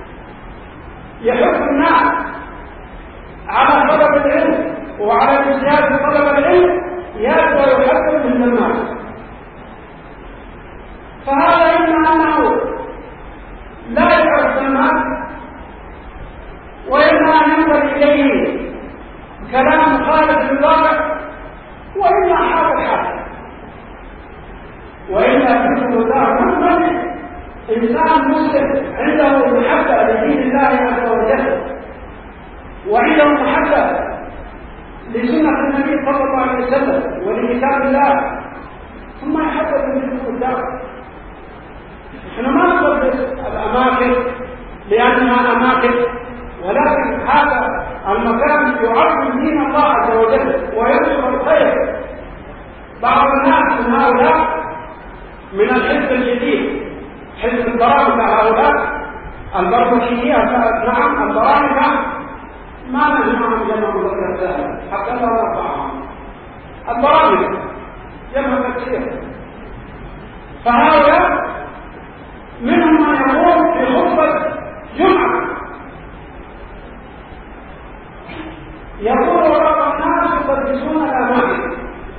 يحث الناس على طلب العلم وعلى الاجتهاد في طلب العلم، يأتي ويحذر من الناس. فهذا إما أنه لا يعرف الناس، وإما أن ينظر إليه كلام خالف للواقع، وإما حال الحال، وإلا تكون الله من إنسان مسلم عنده محبة لدين الله عز وجل وعنده محبة لسنة النبي صلى الله عليه وسلم ولكتاب الله ثم يحدث من الدار. نحن ما نقدس الأماكن لأنها أماكن، ولكن هذا المكان يعظم دين الله عز وجل وينشر الخير. بعض الناس من هؤلاء من الحزب الجديد، حزب البرامجة، هؤلاء البرمجية، نعم البرامجة ما نجمعهم جمع مذكر سهل حتى لا نرفعهم. البرامجة جمع كثير. فهؤلاء منهم من يقول في خطبة جمعة يقول بعض الناس يقدسون الأماكن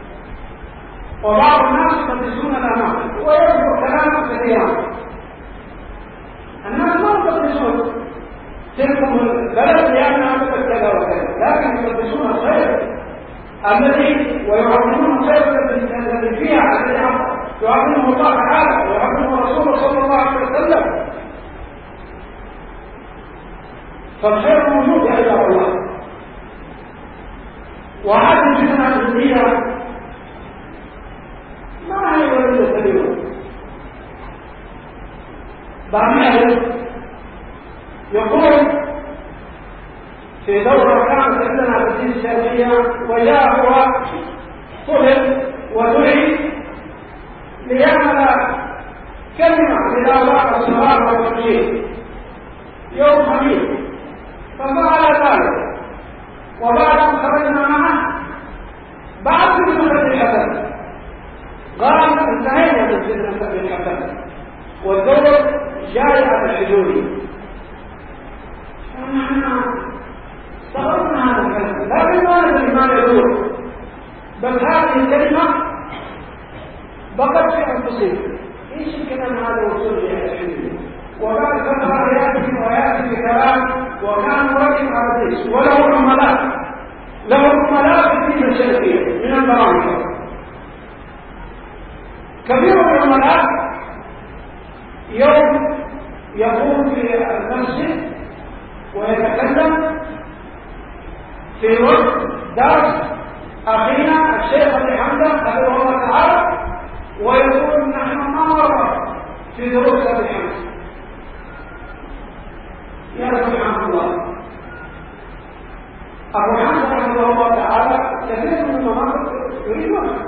وبعض الناس يقدسون الأماكن ويذكر كلام كثيرا. الناس ما يقدسون تلكم البلد لأنها بلد كذا وكذا، لكن يقدسون الخير الذي ويعظمون الخير الذي فيها، الذي يعظمه الله تعالى ويعظمه رسوله صلى الله عليه وسلم. فالخير موجود يا عباد الله. وهذه الفتنة الدينية ما هي وليدة اليوم. بعضهم يقول في دورة كانت عندنا في الدين الشرعية وجاء هو طلب ودعي ليعمل كلمة للآباء الصغار والمسلمين يوم خميس، ففعل ذلك. وبعد أن خرجنا معه بعد فتنة الحسن قال انتهينا من فتنة الحسن والدور جاي على الحجوري. نحن استغربنا هذا الكلام، لكن ما ندري ما يدور، بل هذه الكلمة بقت في أنفسهم. ايش الكلام هذا وصول إلى الحجوري؟ وبعد فترة يأتي بكلام وكان رجل عزيز وله عملاء في الدين الشرعي من البرامج. كبير العملاء يوم يقوم في المسجد ويتكلم في وقت درس أخينا الشيخ أبي حمزة حفظه الله تعالى، ويقول نحن ما مرة في دروس أبي حمزة. يا سبحان الله، أبو حمزة رحمه الله تعالى كثير من المناطق يريدونها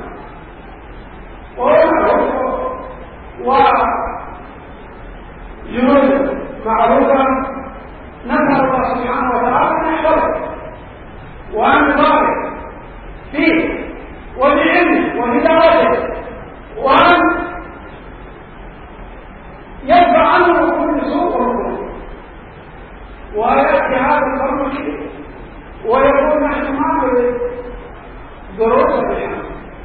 وجنود معروفة، نسأل الله سبحانه وتعالى أن يحفظه وأن يبارك فيه وبعلمه وهدايته وأن يدفع عنه كل سوء ومكروه. ويأتي هذا الأمر ويقول نحن ما نريد دروس الحمد.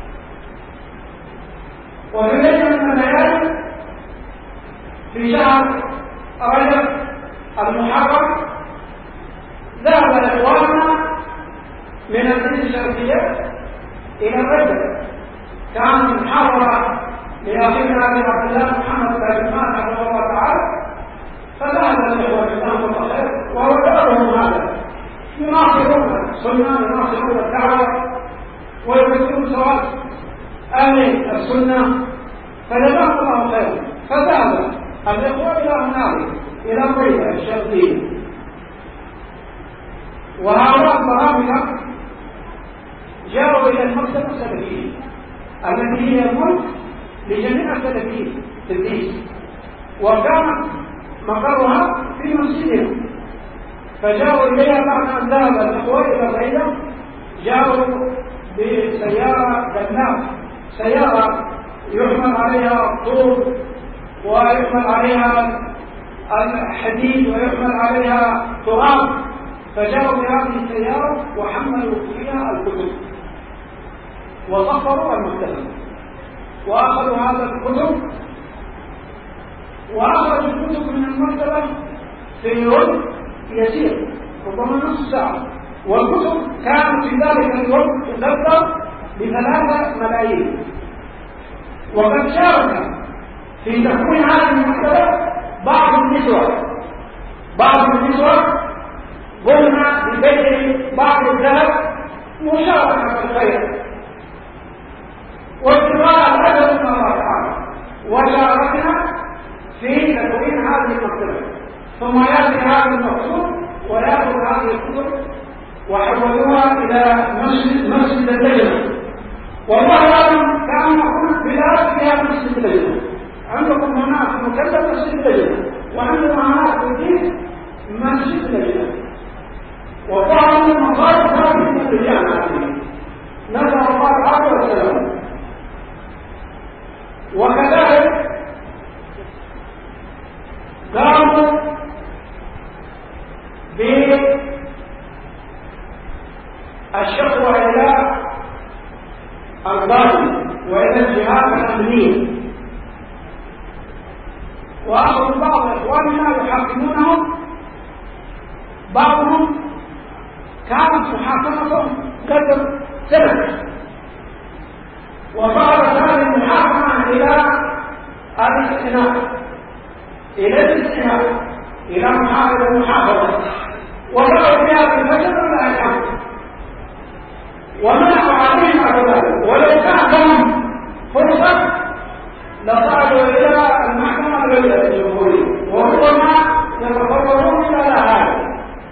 وفي ليلة من الليالي في شهر رجب المحرم ذهب إخواننا من الدين الشرقية إلى الرجب. كان محاضرة لأخينا أبي عبد الله محمد بن سلمان رحمه الله تعالى، فذهب الإخوة جزاهم الله خير وهو دورهم هذا، يناصرون السنة، يناصرون الدعوة ويبثون سواء أهل السنة، فجزاهم الله خير. فذهب الإخوة إلى هنالك إلى بريدة الشرقية، وهؤلاء البرامجة جاءوا إلى المكتبة السلفية التي هي الملك لجميع السلفيين في الدين، وكانت مقرها في مسجدهم. فجاءوا إليها بعد أن ذهب الإخوة إلى بريدة، جاءوا بسيارة دماغ، سيارة يحمل عليها الطوب ويحمل عليها الحديد ويحمل عليها تراب. فجاءوا بهذه السيارة وحملوا فيها الكتب وصفروا المكتبة وأخذوا هذا الكتب وأخرجوا الكتب من المكتبة في وقت يسير ربما نصف ساعة، والكتب كانت في ذلك الوقت تقدر ب3 ملايين. وقد شارك في تكوين هذه المكتبة بعض النسوة قمنا ببذل بعض الذهب مشاركة في الخير وابتغاء الأجر من الله تعالى، وشاركنا في تكوين هذه المكتبة. ثم يأتي هذا المقصود ويأخذ هذه الكتب وحولوها إلى مسجد اللجنة. والله أعلم كان نقول بلاد فيها مسجد اللجنة، عندكم هناك مكتبة مسجد اللجنة، وعندنا هناك في الدين مسجد اللجنة. وظهر من مصائب هذه الرجال هذه نسأل الله العافية والسلام. وكذلك قاموا بالشكوى إلى القاضي وإلى الجهات الأمنية، وأخذ بعض إخواننا يحاكمونهم. بعضهم كانت محاكمتهم قبل سنة، وصارت هذه المحاكمة إلى الاستئناف، إلى المحافظة، وبقوا فيها في الفجر ولا الحمد، ومنعوا عليهم على ذلك. ولو كان لهم فرصة لصعدوا إلى المحكمة الجمهورية، وربما يتفرغون إلى هذا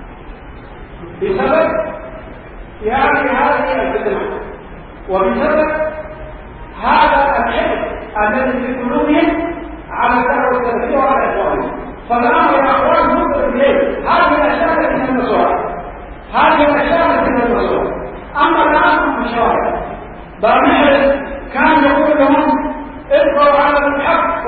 بسبب هذه الفتنة، وبسبب هذا الحقد الذي في قلوبهم على الدعوة السلفية وعلى إخوانهم. فالأمر يا أخوان مصر إليه هذه الأشياء التي من المسؤول. أما الآن مشاهد بامحرز كان يقول لهم اذكروا على الحق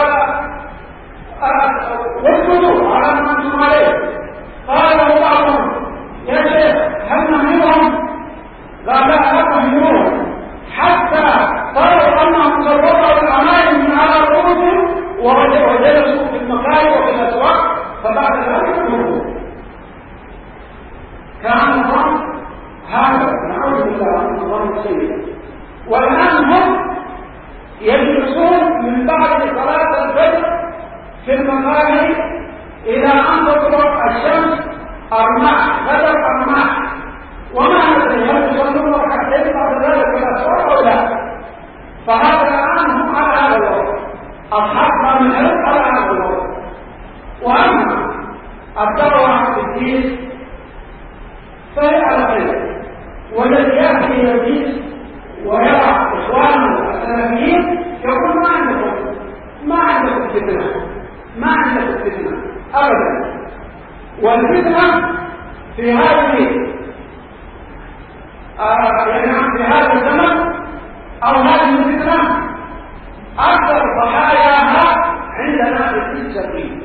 واذكروا على ما أنتم عليه. قال له بعضهم يا شيخ هل نهيهم؟ قال لا تهيئوهم حتى قالوا أنهم قد وضعوا الأمائم من على رؤوسهم وجلسوا في المكان وفي الأسواق، فبعد ذلك نهيهم. كان الظن هذا نعوذ بالله من الظن السيء. والآن هم يجلسون من بعد صلاة الفجر في المقاهي إلى أن تطلع الشمس أرماح غدر أرماح، وما ندري هل يصلون ركعتين بعد ذلك في الأسواق أو لا. فهذا الآن هم على هذا الوضع، أصحاب من العلم على هذا الوضع. وأما الدعوة في الدين فهي على خير، والذي يأتي إلى الدين ويرى إخوانه السلفيين يقول ما عندكم فتنة أبدا. والفتنة في هذه في هذا الزمن أو هذه الفتنة أكثر ضحاياها عندنا في السبيل.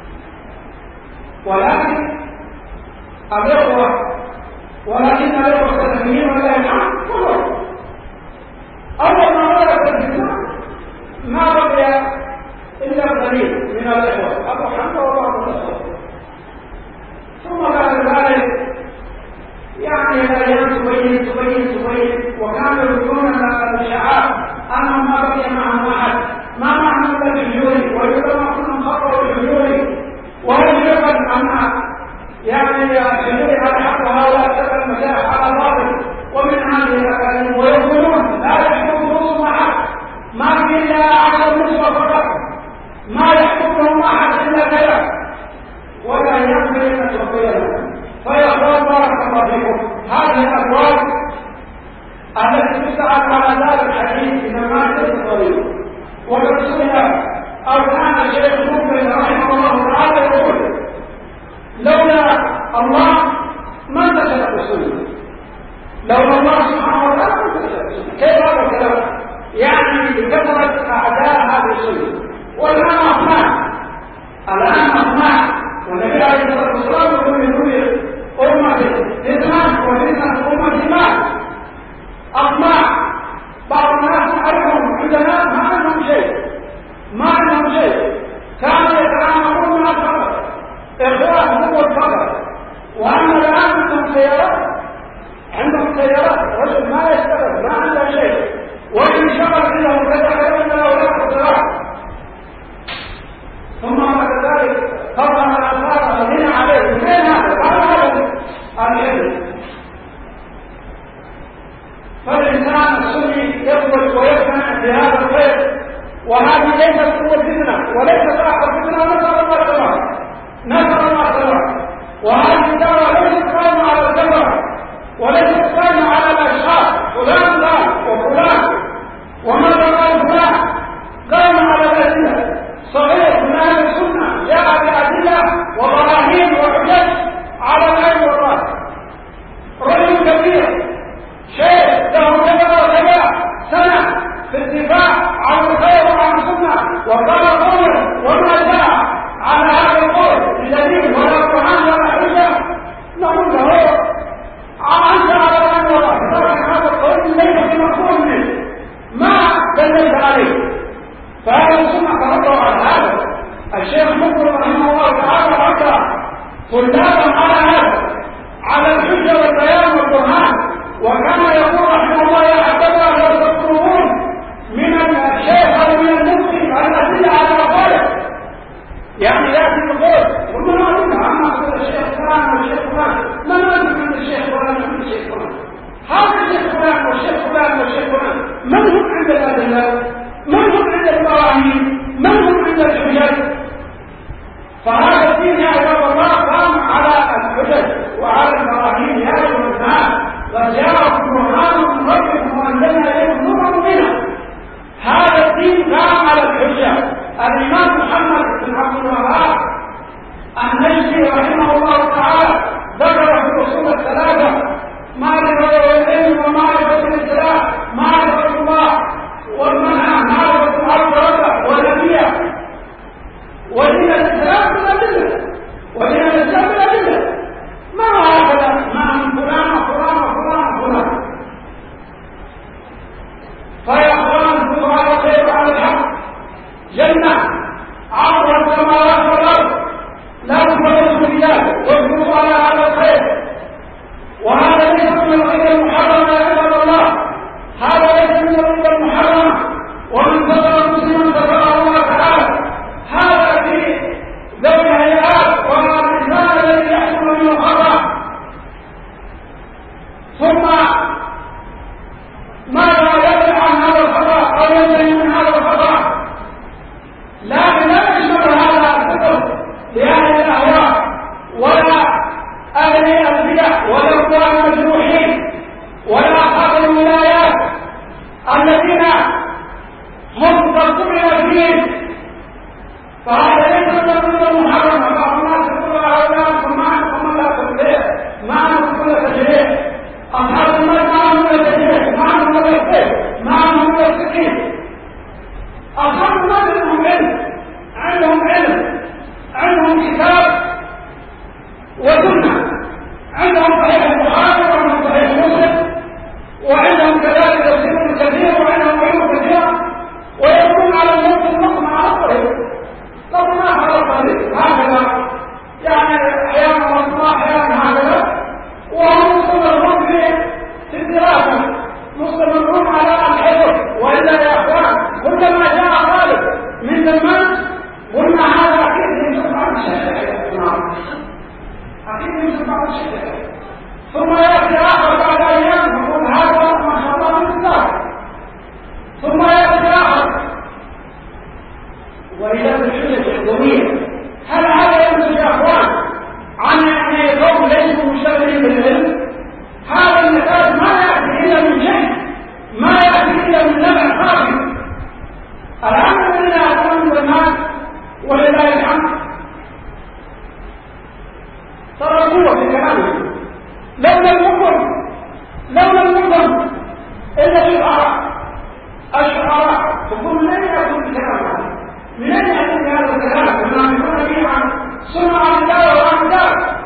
ولكن الإخوة السلفيين ولا يفهم كلهم أول ما بدأت الفتنة ما بقي إلا القليل من الإخوة أبو حمد وبعض الأخوة، ثم بعد ذلك الأيام تبين وكانوا يقولون الشعار أنهم ما بقي معهم أحد، ما معهم إلا الحجوري، ويقولون كلهم خطروا الحجوري، وهم يقول أن الحجوري على حق وهؤلاء سبب المساح على باطل ومن هذه الأكاذيب، ويقولون لا يحكم نصف أحد، ما في إلا 10 نصف فقط، ما يحكم لهم أحد إلا كذا، ولا ينبغي أن تغفرهم. فيا اخوان بارك الله فيكم، هذه الابواب التي تسعد على دار الحديث من المادة الطريق. وقد سئل او كان الشيخ مقبل رحمه الله تعالى يقول لولا الله ما انتشرت السنه، لولا الله سبحانه وتعالى ما انتشرت السنه. كيف هذا الكلام؟ بكثره اعداء هذه السنه. والان اطماع والنبي عليه الصلاه والسلام يقول أمة فتنة وفتنة أمة مات. أطماع بعض الناس نعرفهم عندنا ما عندهم شيء، كانوا يتعاملون مع الفقر، إخوان هو الفقر. وأما الآن عندهم سيارات، رجل ما يشتغل ما عنده شيء، وإن شغل عنده كذا خير له لا قدرات، فالإنسان السني يثبت ويسمع بهذا الخير، وهذه ليست قوة فتنة وليست آخر فتنة، نسأل الله السلامة نسأل الله السلامة. وهذه الدعوة ليست قائمة على الكفرة وليست قائمة على الأشخاص فلان قال وفلان وماذا قال فلان، قائمة على الأدلة. صحيح من أهل السنة جاء بأدلة وبراهين وحجج على العلم والرأي. رجل كبير شيخ له كذا وكذا سنة في الدفاع عن الخير وعن السنة وقال قولا وما جاء على هذا القول بدليل ولا قرآن ولا حجة، نقول له أنت على العلم والرأي، لكن هذا القول ليس بمفهوم منه ما دللت عليه. فهذا السنة تربوا على هذا. الشيخ مقبل رحمه الله تعالى رد طلابا على هذا على الحجة والبيان والبرهان، وكان يقول رحمه الله يا حبذا لو تطلبون من الشيخ او من المفتي الادله على اقواله، يعني ياتي القول ومن علمها عما قال الشيخ فلان والشيخ فلان، من علم من الشيخ فلان ومن الشيخ فلان، هذا الشيخ فلان والشيخ فلان والشيخ فلان من هم عند الادله؟ من هم عند البراهين؟ من هم عند الحجج؟ فهذا الدين يا عباد الله قام على الحجج وعلى البراهين يا ايها الناس وجاءكم برهان من ربكم وانزلنا اليكم نورا مبينا. هذا الدين قام على الحجه. الامام محمد بن عبد الوهاب النجدي رحمه الله تعالى ذكر في الاصول الثلاثه معرفه العلم ومعرفه الاسلام، معرفه الله والمنهى، معرفه العبد ربه ونبيه، ودين الاسلام بالادله، ودين الاسلام بالادله، ما هكذا ما من فلان وفلان وفلان وفلان. فيا اخوان كلوا على الخير وعلى الحق، جنه عرض السماوات والارض لا تفرطوا بالله واذكروا على هذا الخير. وهذا ليس من الغيب المحرم يا عباد الله، هذا ليس من الغيب المحرم، ومن ستر مسلما ستره الله تعالى. هذا في ذوي الهيئات والانسان الذي يحصل منه الخطا. ثم ماذا يدري عن هذا الخطا او ينتهي من هذا الخطا؟ لكن لا يشمل هذا الفكر لاهل الاهواء ولا اهل البدع ولا اخوان المجروحين ولا اصحاب الولايات الذين هم تطبع الدين. فهذا ليس من الامور المحرمه. بعض الناس يقول هؤلاء ما عندهم لا تطبيع، ما عندهم كل تشريع، اصحاب المال ما عندهم ولا تشريع، ما عندهم ولا تطبيع، ما عندهم ولا تكليف. اصحاب المال عندهم علم، عندهم علم، عندهم كتاب وسنه، عندهم صحيح البخاري وعندهم صحيح مسلم وعندهم كذلك تفسير كثير وعندهم علوم كثيره، ويكون على النص النقم على الطريق لكن ما على الطريق هكذا، يعني احيانا مصنع احيانا هكذا، وهم مستمرون في الدراسه، مستمرون على الحفظ. والا يا اخوان كلما جاء طالب من زمان قلنا هذا اكيد يمسك بعض الشيء، اكيد يمسك بعض الشيء، ثم ياتي اخر بعد ايام يقول هذا ما شاء الله من الزاهد، ثم ياتي اخر. واذا الحجج القويه هل هذا يمسك يا اخوان عن ان قوم ليسوا مشتغلين بالعلم؟ هذا النتاج ما ياتي الا من شيء، ما ياتي الا من نبع خافي. الامر الذين ياتون من زمان ولله الحمد ترى قوه في كلامهم. لولا المنظم الا الشعراء تقول من اين ياتون الكلام هذا؟ من اين ياتون هذا الكلام؟ كما يقولون به عن صنع الله وعن الله.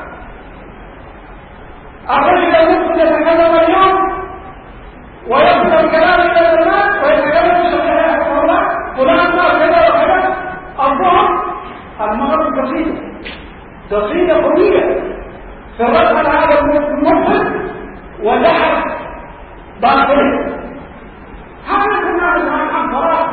الرجل المسلم يتكلم اليوم ويأخذ الكلام الى الناس ويتكلم بشكل يحكم الله فلان قال كذا وكذا. الظهر المغرب قصيده قويه في الرد على هذا المفسد ودحر باطله. هذا كنا نسمع عن فراغ.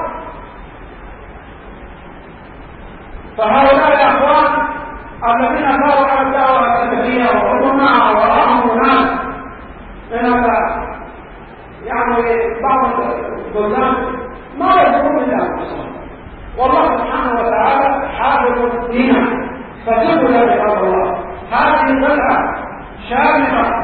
فهؤلاء يا اخوان الذين ساروا على الدعوه السلفيه وحكمها وراهم ناس من يعني بعض البلدان ما يذكرون الا انفسهم، والله سبحانه وتعالى حافظ دينه فتبوا لا الله. هذه بدعه شامله